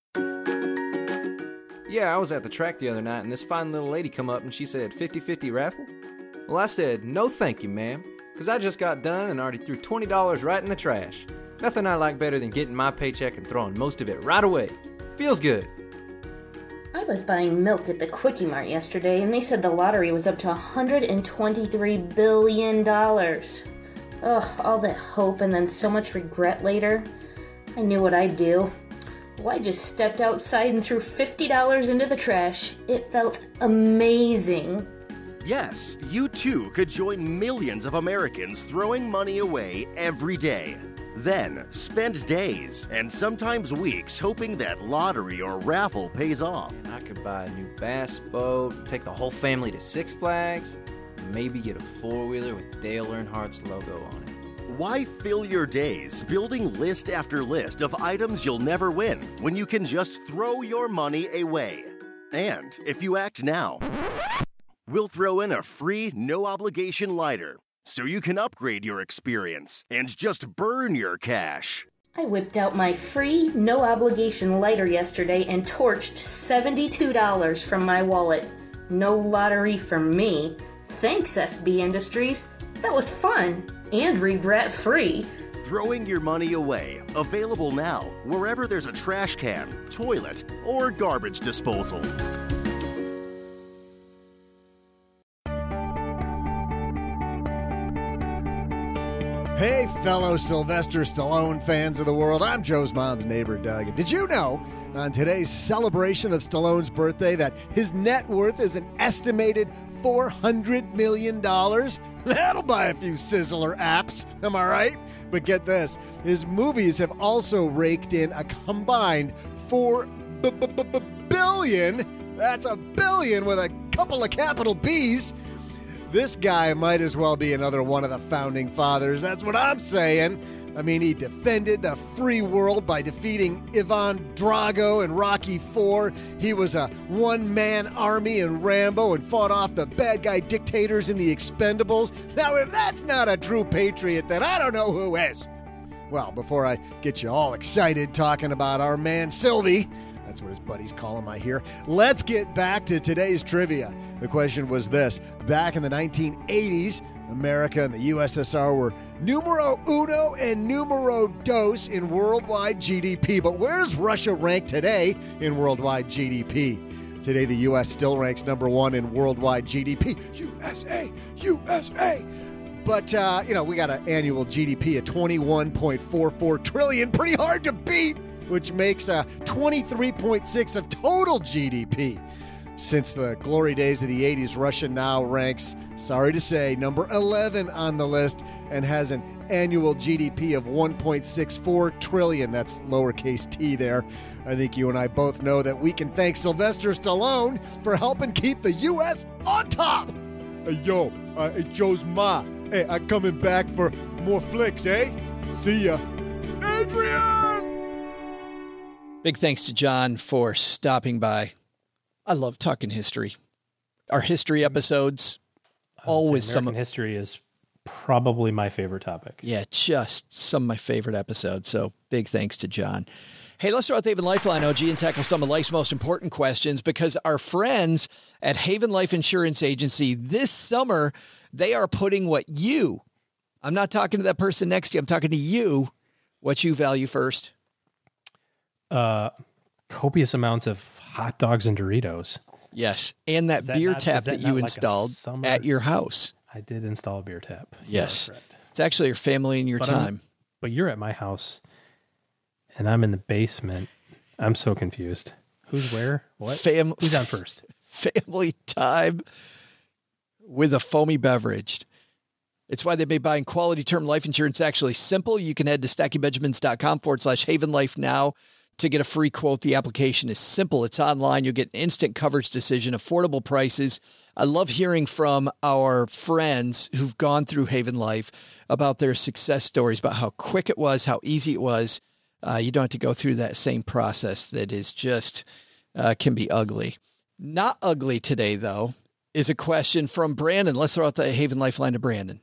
Yeah, I was at the track the other night, and this fine little lady come up and she said, fifty-fifty raffle? Well, I said, no thank you, ma'am, because I just got done and already threw twenty dollars right in the trash. Nothing I like better than getting my paycheck and throwing most of it right away. Feels good. I was buying milk at the Quickie Mart yesterday, and they said the lottery was up to one hundred twenty-three billion dollars. Ugh, all that hope and then so much regret later. I knew what I'd do. Well, I just stepped outside and threw fifty dollars into the trash. It felt amazing. Yes, you too could join millions of Americans throwing money away every day. Then spend days and sometimes weeks hoping that lottery or raffle pays off. And I could buy a new bass boat, take the whole family to Six Flags, and maybe get a four-wheeler with Dale Earnhardt's logo on it. Why fill your days building list after list of items you'll never win when you can just throw your money away? And if you act now, we'll throw in a free, no-obligation lighter so you can upgrade your experience and just burn your cash. I whipped out my free, no-obligation lighter yesterday and torched seventy-two dollars from my wallet. No lottery for me. Thanks, S B Industries. That was fun and regret-free. Throwing your money away. Available now wherever there's a trash can, toilet, or garbage disposal. Hey, fellow Sylvester Stallone fans of the world, I'm Joe's mom's neighbor, Doug. And did you know, on today's celebration of Stallone's birthday, that his net worth is an estimated four hundred million dollars? That'll buy a few Sizzler apps, am I right? But get this, his movies have also raked in a combined four billion. That's a billion with a couple of capital B's. This guy might as well be another one of the founding fathers. That's what I'm saying. I mean, he defended the free world by defeating Ivan Drago in Rocky four. He was a one-man army in Rambo and fought off the bad guy dictators in The Expendables. Now, if that's not a true patriot, then I don't know who is. Well, before I get you all excited talking about our man Sylvie, that's what his buddies call him, I hear, let's get back to today's trivia. The question was this. Back in the nineteen eighties, America and the U S S R were numero uno and numero dos in worldwide G D P. But where's Russia ranked today in worldwide G D P? Today, the U S still ranks number one in worldwide G D P. U S A, U S A. But, uh, you know, we got an annual G D P of twenty-one point four four trillion. Pretty hard to beat, which makes uh, twenty-three point six of total G D P. Since the glory days of the eighties, Russia now ranks, sorry to say, number eleven on the list and has an annual G D P of one point six four trillion. That's lowercase t there. I think you and I both know that we can thank Sylvester Stallone for helping keep the U S on top. Hey, yo, uh, it's Joe's ma. Hey, I'm coming back for more flicks, eh? See ya. Adrian! Big thanks to John for stopping by. I love talking history. Our history episodes, always some American history is probably my favorite topic. Yeah, just some of my favorite episodes. So big thanks to John. Hey, let's throw out the Haven Lifeline, O G, and tackle some of life's most important questions, because our friends at Haven Life Insurance Agency this summer, they are putting what you, I'm not talking to that person next to you, I'm talking to you, what you value first. Uh, copious amounts of hot dogs and Doritos. Yes, and that, that beer not, tap that, that you like installed summer... at your house. I did install a beer tap. Yes, it's actually your family and your but time. I'm, but you're at my house, and I'm in the basement. I'm so confused. Who's where? What? Fam- Who's on first? Family time with a foamy beverage. It's why they made buying quality term life insurance actually simple. You can head to stackingbenjamins.com forward slash Haven Life now to get a free quote. The application is simple. It's online. You'll get an instant coverage decision, affordable prices. I love hearing from our friends who've gone through Haven Life about their success stories, about how quick it was, how easy it was. Uh, you don't have to go through that same process that is just, uh, can be ugly. Not ugly today, though, is a question from Brandon. Let's throw out the Haven Lifeline to Brandon.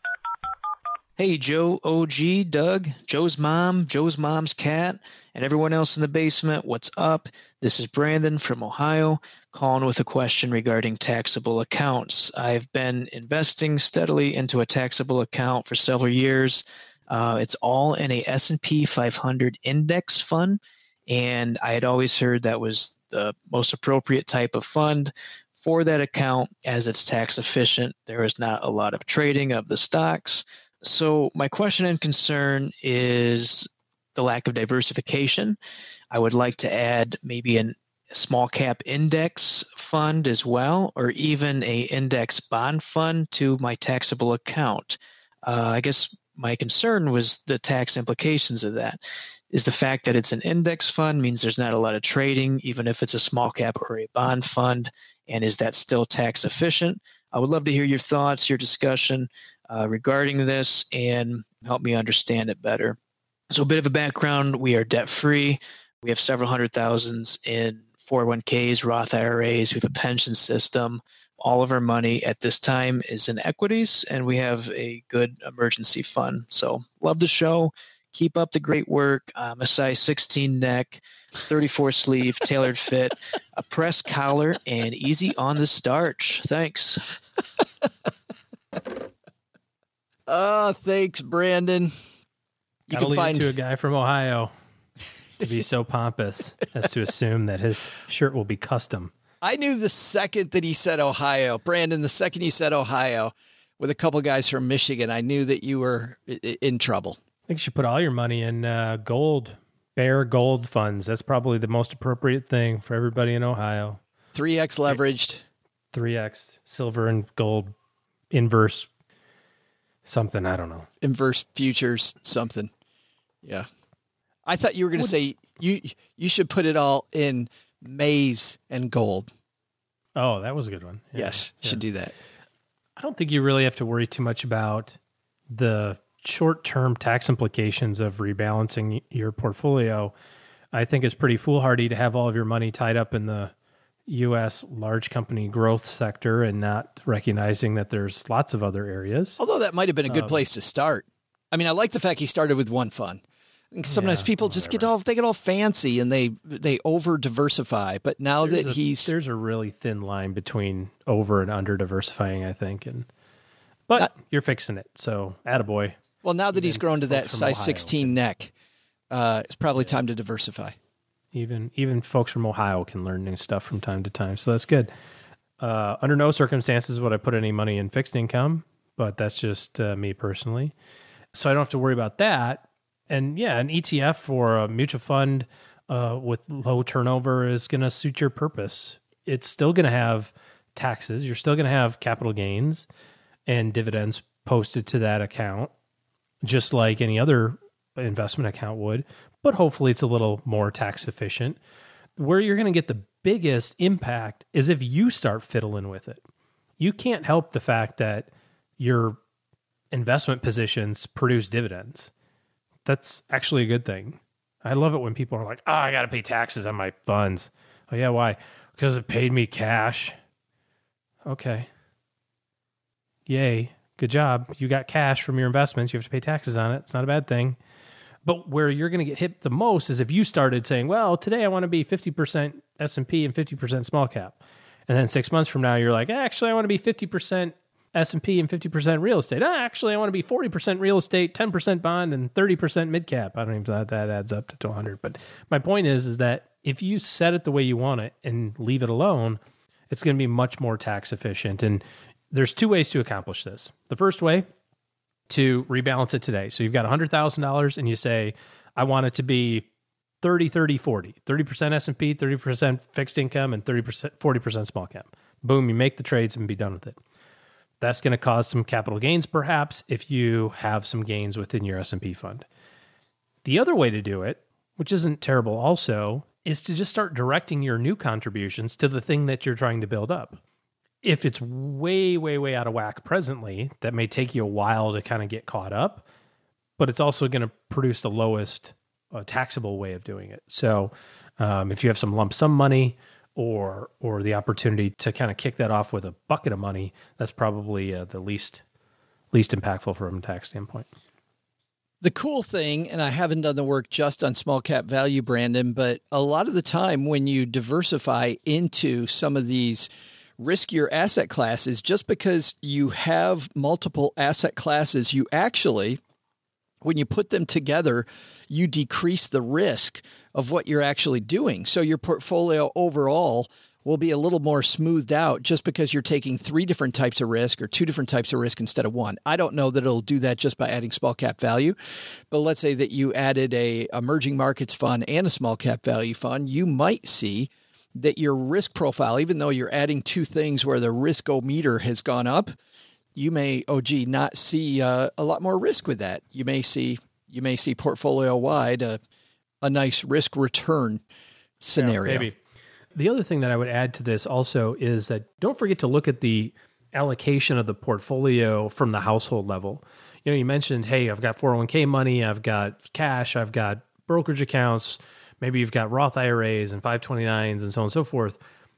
Hey, Joe, O G, Doug, Joe's mom, Joe's mom's cat, and everyone else in the basement, what's up? This is Brandon from Ohio, calling with a question regarding taxable accounts. I've been investing steadily into a taxable account for several years. Uh, it's all in a S and P five hundred index fund, and I had always heard that was the most appropriate type of fund for that account as it's tax efficient. There is not a lot of trading of the stocks. So my question and concern is the lack of diversification. I would like to add maybe an, a small cap index fund as well, or even a index bond fund to my taxable account. Uh, I guess my concern was the tax implications of that. Is the fact that it's an index fund means there's not a lot of trading, even if it's a small cap or a bond fund, and is that still tax efficient? I would love to hear your thoughts, your discussion uh, regarding this, and help me understand it better. So a bit of a background, we are debt-free. We have several hundred thousands in four oh one k's, Roth I R As. We have a pension system. All of our money at this time is in equities, and we have a good emergency fund. So love the show. Keep up the great work. I'm a size sixteen neck, thirty-four sleeve, tailored fit, a press collar, and easy on the starch. Thanks. Oh, thanks, Brandon. You Gotta can leave find it to a guy from Ohio to be so pompous as to assume that his shirt will be custom. I knew the second that he said Ohio, Brandon, the second you said Ohio with a couple guys from Michigan, I knew that you were in trouble. I think you should put all your money in uh, gold, bare gold funds. That's probably the most appropriate thing for everybody in Ohio. three X leveraged. three X, silver and gold, inverse something, I don't know. Inverse futures, something. Yeah. I thought you were going to say you you should put it all in maize and gold. Oh, that was a good one. Yeah. Yes, yeah. should do that. I don't think you really have to worry too much about the short-term tax implications of rebalancing your portfolio. I think it's pretty foolhardy to have all of your money tied up in the U S large company growth sector and not recognizing that there's lots of other areas. Although that might have been a good um, place to start. I mean, I like the fact he started with one fund. I think sometimes yeah, people whatever. just get all they get all fancy and they they over diversify. But now there's that a, he's there's a really thin line between over and under diversifying, I think. And but not, you're fixing it, so attaboy. Well, now that Even he's grown to that size Ohio. sixteen neck, uh, it's probably time to diversify. Even even folks from Ohio can learn new stuff from time to time, so that's good. Uh, under no circumstances would I put any money in fixed income, but that's just uh, me personally. So I don't have to worry about that. And yeah, an E T F or a mutual fund uh, with low turnover is going to suit your purpose. It's still going to have taxes. You're still going to have capital gains and dividends posted to that account, just like any other investment account would. But hopefully it's a little more tax efficient. Where you're going to get the biggest impact is if you start fiddling with it. You can't help the fact that your investment positions produce dividends. That's actually a good thing. I love it when people are like, oh, I got to pay taxes on my funds. Oh, yeah, why? Because it paid me cash. Okay. Yay. Good job. You got cash from your investments. You have to pay taxes on it. It's not a bad thing. But where you're going to get hit the most is if you started saying, well, today I want to be fifty percent S and P and fifty percent small cap. And then six months from now, you're like, actually, I want to be fifty percent S and P and fifty percent real estate. Ah, actually, I want to be forty percent real estate, ten percent bond, and thirty percent mid cap. I don't even know if that adds up to one hundred. But my point is, is that if you set it the way you want it and leave it alone, it's going to be much more tax efficient. And there's two ways to accomplish this. The first way, to rebalance it today. So you've got one hundred thousand dollars and you say, I want it to be thirty, thirty, forty. thirty percent S and P, thirty percent fixed income, and thirty percent, forty percent small cap. Boom, you make the trades and be done with it. That's going to cause some capital gains, perhaps, if you have some gains within your S and P fund. The other way to do it, which isn't terrible also, is to just start directing your new contributions to the thing that you're trying to build up. If it's way, way, way out of whack presently, that may take you a while to kind of get caught up, but it's also going to produce the lowest uh, taxable way of doing it. So um, if you have some lump sum money or or the opportunity to kind of kick that off with a bucket of money, that's probably uh, the least least impactful from a tax standpoint. The cool thing, and I haven't done the work just on small cap value, Brandon, but a lot of the time when you diversify into some of these riskier asset classes, just because you have multiple asset classes, you actually, when you put them together, you decrease the risk of what you're actually doing. So your portfolio overall will be a little more smoothed out just because you're taking three different types of risk or two different types of risk instead of one. I don't know that it'll do that just by adding small cap value, but let's say that you added a emerging markets fund and a small cap value fund, you might see that your risk profile, even though you're adding two things where the risk-o-meter has gone up, you may, oh gee, not see uh, a lot more risk with that. You may see you may see portfolio-wide a, a nice risk-return scenario. Yeah, maybe. The other thing that I would add to this also is that don't forget to look at the allocation of the portfolio from the household level. You know, you mentioned, hey, I've got four oh one k money, I've got cash, I've got brokerage accounts, maybe you've got Roth I R As and five twenty-nines and so on and so forth.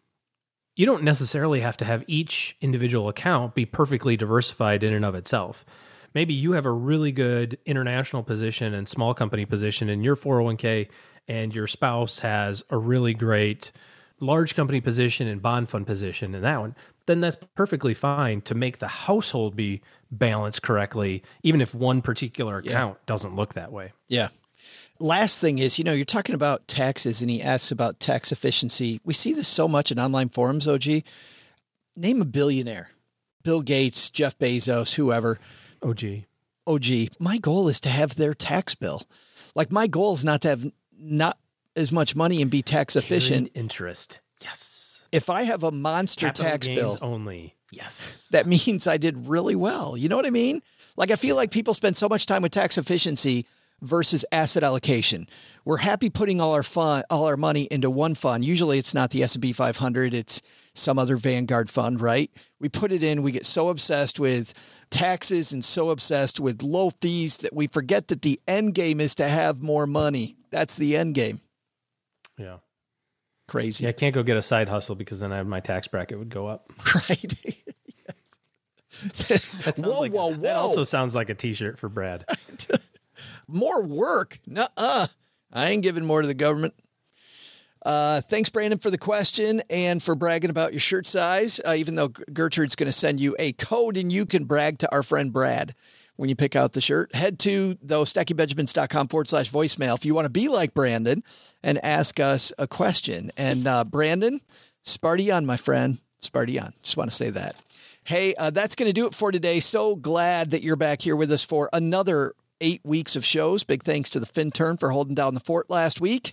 You don't necessarily have to have each individual account be perfectly diversified in and of itself. Maybe you have a really good international position and small company position in your four oh one k, and your spouse has a really great large company position and bond fund position in that one. Then that's perfectly fine to make the household be balanced correctly, even if one particular account yeah. doesn't look that way. Yeah. Last thing is, you know, you're talking about taxes and he asks about tax efficiency. We see this so much in online forums, O G. Name a billionaire. Bill Gates, Jeff Bezos, whoever. O G. O G. My goal is to have their tax bill. Like my goal is not to have not as much money and be tax efficient. Carried interest. Yes. If I have a monster Capital tax gains bill only. Yes. That means I did really well. You know what I mean? Like I feel like people spend so much time with tax efficiency, versus asset allocation. We're happy putting all our fun, all our money into one fund. Usually it's not the S and P five hundred. It's some other Vanguard fund, right? We put it in. We get so obsessed with taxes and so obsessed with low fees that we forget that the end game is to have more money. That's the end game. Yeah. Crazy. Yeah, I can't go get a side hustle because then I, my tax bracket would go up. Right. That whoa, like, whoa, whoa. That also sounds like a t-shirt for Brad. More work. Nuh-uh. I ain't giving more to the government. Uh, thanks, Brandon, for the question and for bragging about your shirt size, uh, even though Gertrude's going to send you a code and you can brag to our friend Brad when you pick out the shirt. Head to, though, stackingbenjamins.com forward slash voicemail if you want to be like Brandon and ask us a question. And uh, Brandon, Sparty on, my friend. Sparty on. Just want to say that. Hey, uh, that's going to do it for today. So glad that you're back here with us for another eight weeks of shows. Big thanks to the FinTurn for holding down the fort last week.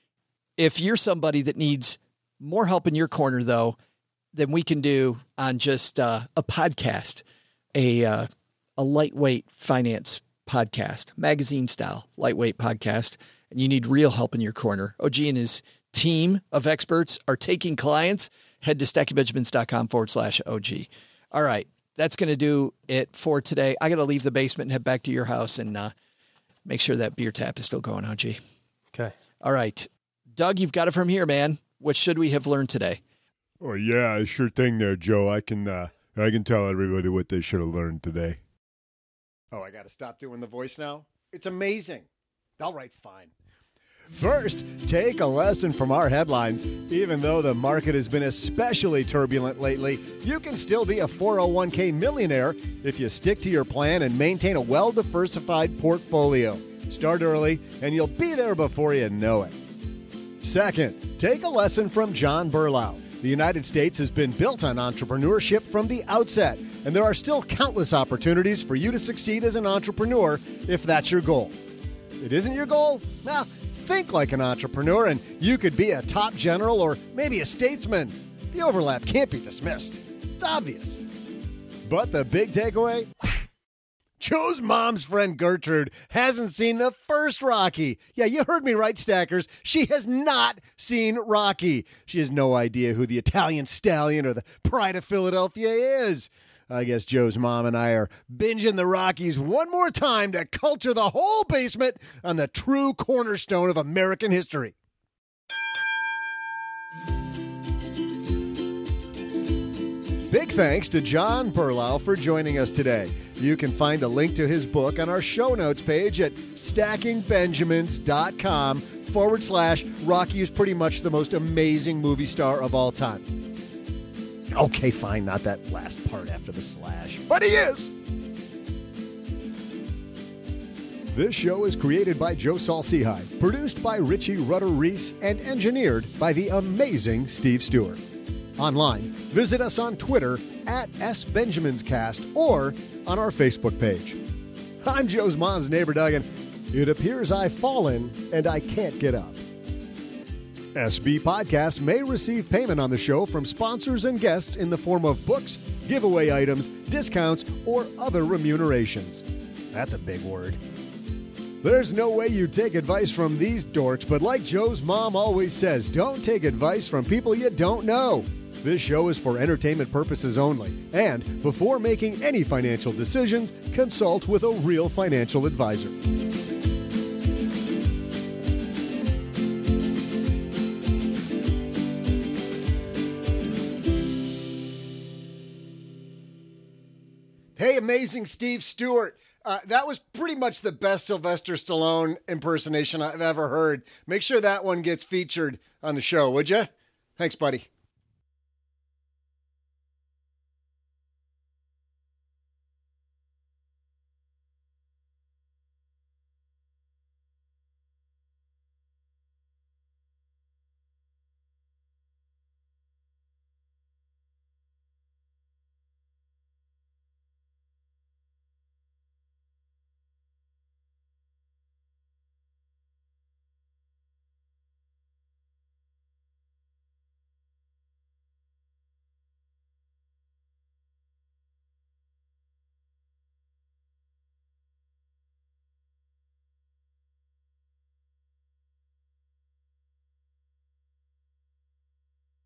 If you're somebody that needs more help in your corner, though, than we can do on just uh, a podcast, a uh, a lightweight finance podcast, magazine style lightweight podcast, and you need real help in your corner, O G and his team of experts are taking clients. Head to stackingbenjamins.com forward slash OG. All right, that's going to do it for today. I got to leave the basement and head back to your house and uh, make sure that beer tap is still going, O G. Okay. All right. Doug, you've got it from here, man. What should we have learned today? Oh, yeah, sure thing there, Joe. I can uh, I can tell everybody what they should have learned today. Oh, I got to stop doing the voice now? It's amazing. All right, fine. First, take a lesson from our headlines. Even though the market has been especially turbulent lately, you can still be a four oh one k millionaire if you stick to your plan and maintain a well-diversified portfolio. Start early, and you'll be there before you know it. Second, take a lesson from John Berlau. The United States has been built on entrepreneurship from the outset, and there are still countless opportunities for you to succeed as an entrepreneur if that's your goal. It isn't your goal? Well, think like an entrepreneur, and you could be a top general or maybe a statesman. The overlap can't be dismissed. It's obvious. But the big takeaway? Joe's mom's friend Gertrude hasn't seen the first Rocky. Yeah, you heard me right, Stackers. She has not seen Rocky. She has no idea who the Italian Stallion or the Pride of Philadelphia is. I guess Joe's mom and I are binging the Rockies one more time to culture the whole basement on the true cornerstone of American history. Big thanks to John Berlau for joining us today. You can find a link to his book on our show notes page at stackingbenjamins.com forward slash Rocky is pretty much the most amazing movie star of all time. Okay, fine, not that last part after the slash, but he is! This show is created by Joe Saul-Sehy, produced by Richie Rutter-Reese, and engineered by the amazing Steve Stewart. Online, visit us on Twitter at S Benjamins Cast or on our Facebook page. I'm Joe's mom's neighbor, Doug, and it appears I've fallen and I can't get up. S B Podcasts may receive payment on the show from sponsors and guests in the form of books, giveaway items, discounts, or other remunerations. That's a big word. There's no way you take advice from these dorks, but like Joe's mom always says, don't take advice from people you don't know. This show is for entertainment purposes only, and before making any financial decisions, consult with a real financial advisor. Hey, amazing Steve Stewart. Uh, that was pretty much the best Sylvester Stallone impersonation I've ever heard. Make sure that one gets featured on the show, would you? Thanks, buddy.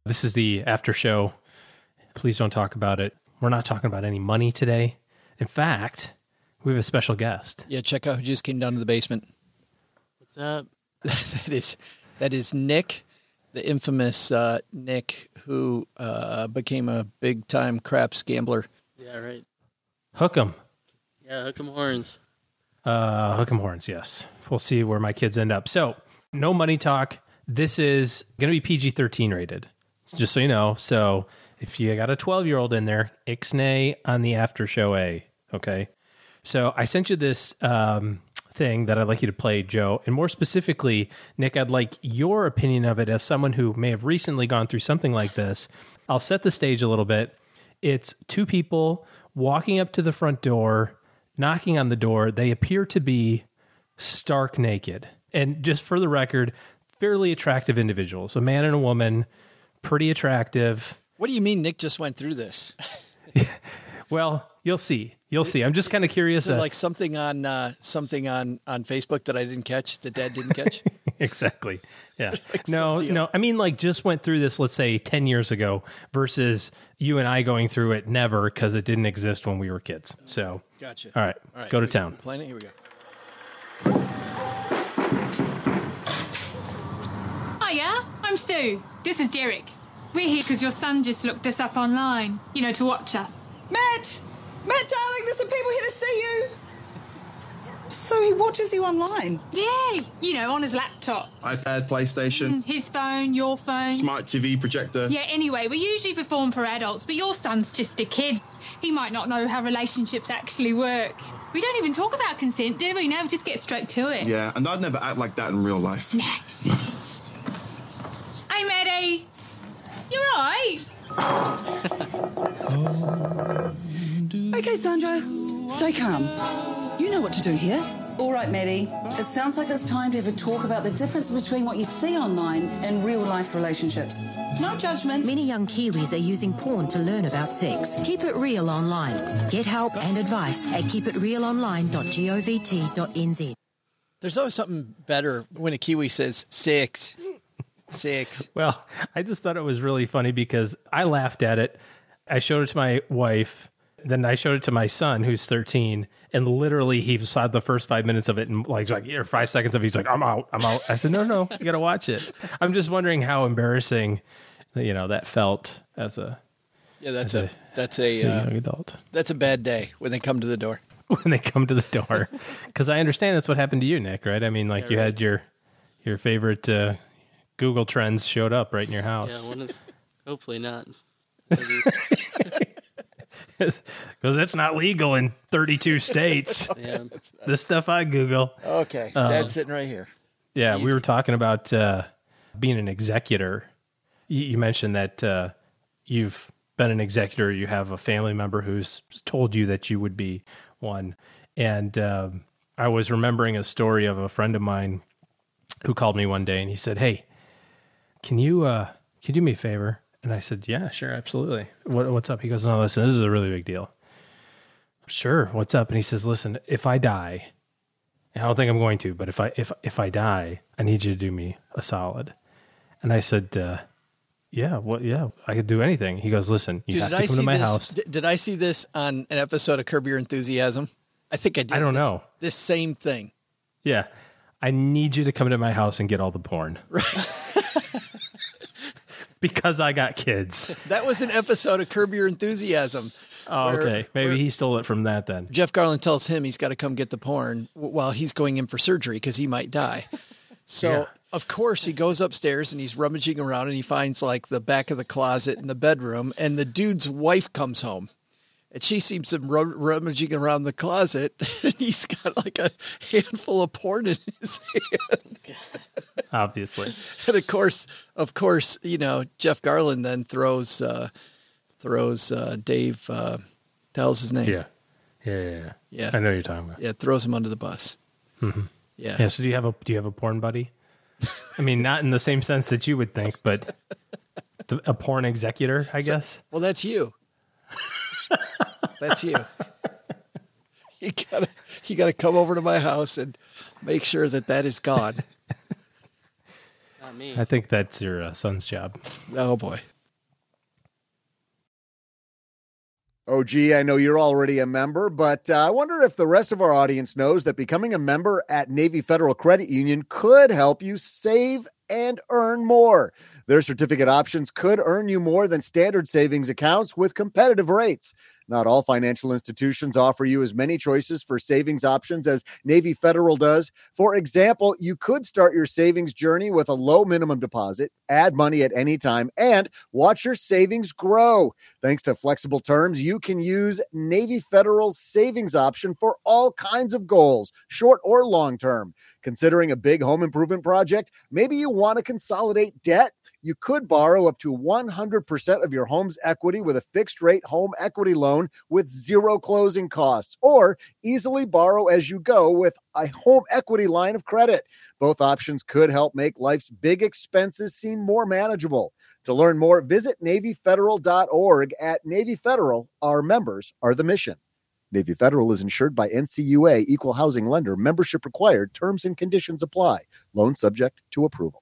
This is the after show. Please don't talk about it. We're not talking about any money today. In fact, we have a special guest. Yeah, check out who just came down to the basement. What's up? that is that is Nick, the infamous uh, Nick, who uh, became a big-time craps gambler. Yeah, right. Hook 'em. Yeah, hook 'em horns. Uh, hook 'em horns, yes. We'll see where my kids end up. So, no money talk. This is going to be P G thirteen rated, just so you know. So, if you got a twelve-year-old in there, ixnay on the after show A, okay? So, I sent you this um, thing that I'd like you to play, Joe. And more specifically, Nick, I'd like your opinion of it as someone who may have recently gone through something like this. I'll set the stage a little bit. It's two people walking up to the front door, knocking on the door. They appear to be stark naked. And just for the record, fairly attractive individuals, a man and a woman, pretty attractive. What do you mean Nick just went through this? Well, you'll see. You'll see. I'm just kind of curious. Is it uh, like something on uh, something on, on Facebook that I didn't catch, that Dad didn't catch? Exactly. Yeah. Like no, some deal. no. I mean, like, just went through this, let's say, ten years ago versus you and I going through it never, because it didn't exist when we were kids. So, Gotcha. All right. All right, Go to we- town. Playing it? Here we go. Hiya, I'm Sue. This is Derek. We're here because your son just looked us up online, you know, to watch us. Matt! Matt, darling, there's some people here to see you. So he watches you online? Yeah, you know, on his laptop. iPad, PlayStation, Mm, his phone, your phone. smart T V, projector. Yeah, anyway, we usually perform for adults, but your son's just a kid. He might not know how relationships actually work. We don't even talk about consent, do we? No, we just get straight to it. Yeah, and I'd never act like that in real life. Hey, Maddie. You're right. Okay, Sandro, stay calm. You know what to do here. All right, Maddie. It sounds like it's time to have a talk about the difference between what you see online and real-life relationships. No judgment. Many young Kiwis are using porn to learn about sex. Keep it real online. Get help and advice at keep it real online dot govt dot n z. There's always something better when a Kiwi says six. Six. Well, I just thought it was really funny because I laughed at it. I showed it to my wife. Then I showed it to my son, who's thirteen, and literally he saw the first five minutes of it, and like, like or five seconds of it, he's like, "I'm out, I'm out." I said, "No, no, you got to watch it." I'm just wondering how embarrassing, you know, that felt as a Yeah, that's as a, that's a, as a uh, young adult that's a bad day when they come to the door. when they come to the door. Because I understand that's what happened to you, Nick, right? I mean, like Yeah, you right. had your your favorite uh, Google Trends showed up right in your house. Yeah, one of, hopefully not. Because it's not legal in thirty-two states. Yeah. The stuff I Google. Okay, Um, Dad's sitting right here. Yeah, we Easy. were talking about uh, being an executor. You, you mentioned that uh, you've been an executor. You have a family member who's told you that you would be one. And um, I was remembering a story of a friend of mine who called me one day and he said, "Hey, can you uh, can you do me a favor?" And I said, "Yeah, sure, absolutely. What, what's up?" He goes, "No, listen, this is a really big deal." "Sure, what's up?" And he says, "Listen, if I die, and I don't think I'm going to, but if I if if I die, I need you to do me a solid." And I said, uh, "Yeah, well, yeah, I could do anything." He goes, "Listen, you Dude, have did to I come see to my this? house." Did, did I see this on an episode of Curb Your Enthusiasm? I think I did. I don't this, know. This same thing. Yeah, I need you to come to my house and get all the porn. Because I got kids. That was an episode of Curb Your Enthusiasm. Oh, where- okay. Maybe where he stole it from that then. Jeff Garland tells him he's got to come get the porn w- while he's going in for surgery because he might die. So, Yeah. of course, he goes upstairs and he's rummaging around and he finds like the back of the closet in the bedroom, and the dude's wife comes home. And she sees him rum- rummaging around the closet, and he's got like a handful of porn in his hand. Obviously. And of course, of course, you know, Jeff Garland then throws uh, throws uh, Dave. Uh, tells his name. Yeah. Yeah, yeah, yeah. Yeah. I know what you're talking about. Yeah, throws him under the bus. Mhm. Yeah. Yeah. So do you have a do you have a porn buddy? I mean, not in the same sense that you would think, but the, a porn executor, I So- guess. Well, that's you. That's you. You gotta you gotta come over to my house and make sure that that is gone. Not me. I think that's your uh, son's job. Oh boy. O G, I know you're already a member, but uh, I wonder if the rest of our audience knows that becoming a member at Navy Federal Credit Union could help you save and earn more. Their certificate options could earn you more than standard savings accounts with competitive rates. Not all financial institutions offer you as many choices for savings options as Navy Federal does. For example, you could start your savings journey with a low minimum deposit, add money at any time, and watch your savings grow. Thanks to flexible terms, you can use Navy Federal's savings option for all kinds of goals, short or long term. Considering a big home improvement project, maybe you want to consolidate debt. You could borrow up to one hundred percent of your home's equity with a fixed-rate home equity loan with zero closing costs, or easily borrow as you go with a home equity line of credit. Both options could help make life's big expenses seem more manageable. To learn more, visit Navy Federal dot org. At Navy Federal, our members are the mission. Navy Federal is insured by N C U A, Equal Housing Lender. Membership required. Terms and conditions apply. Loan subject to approval.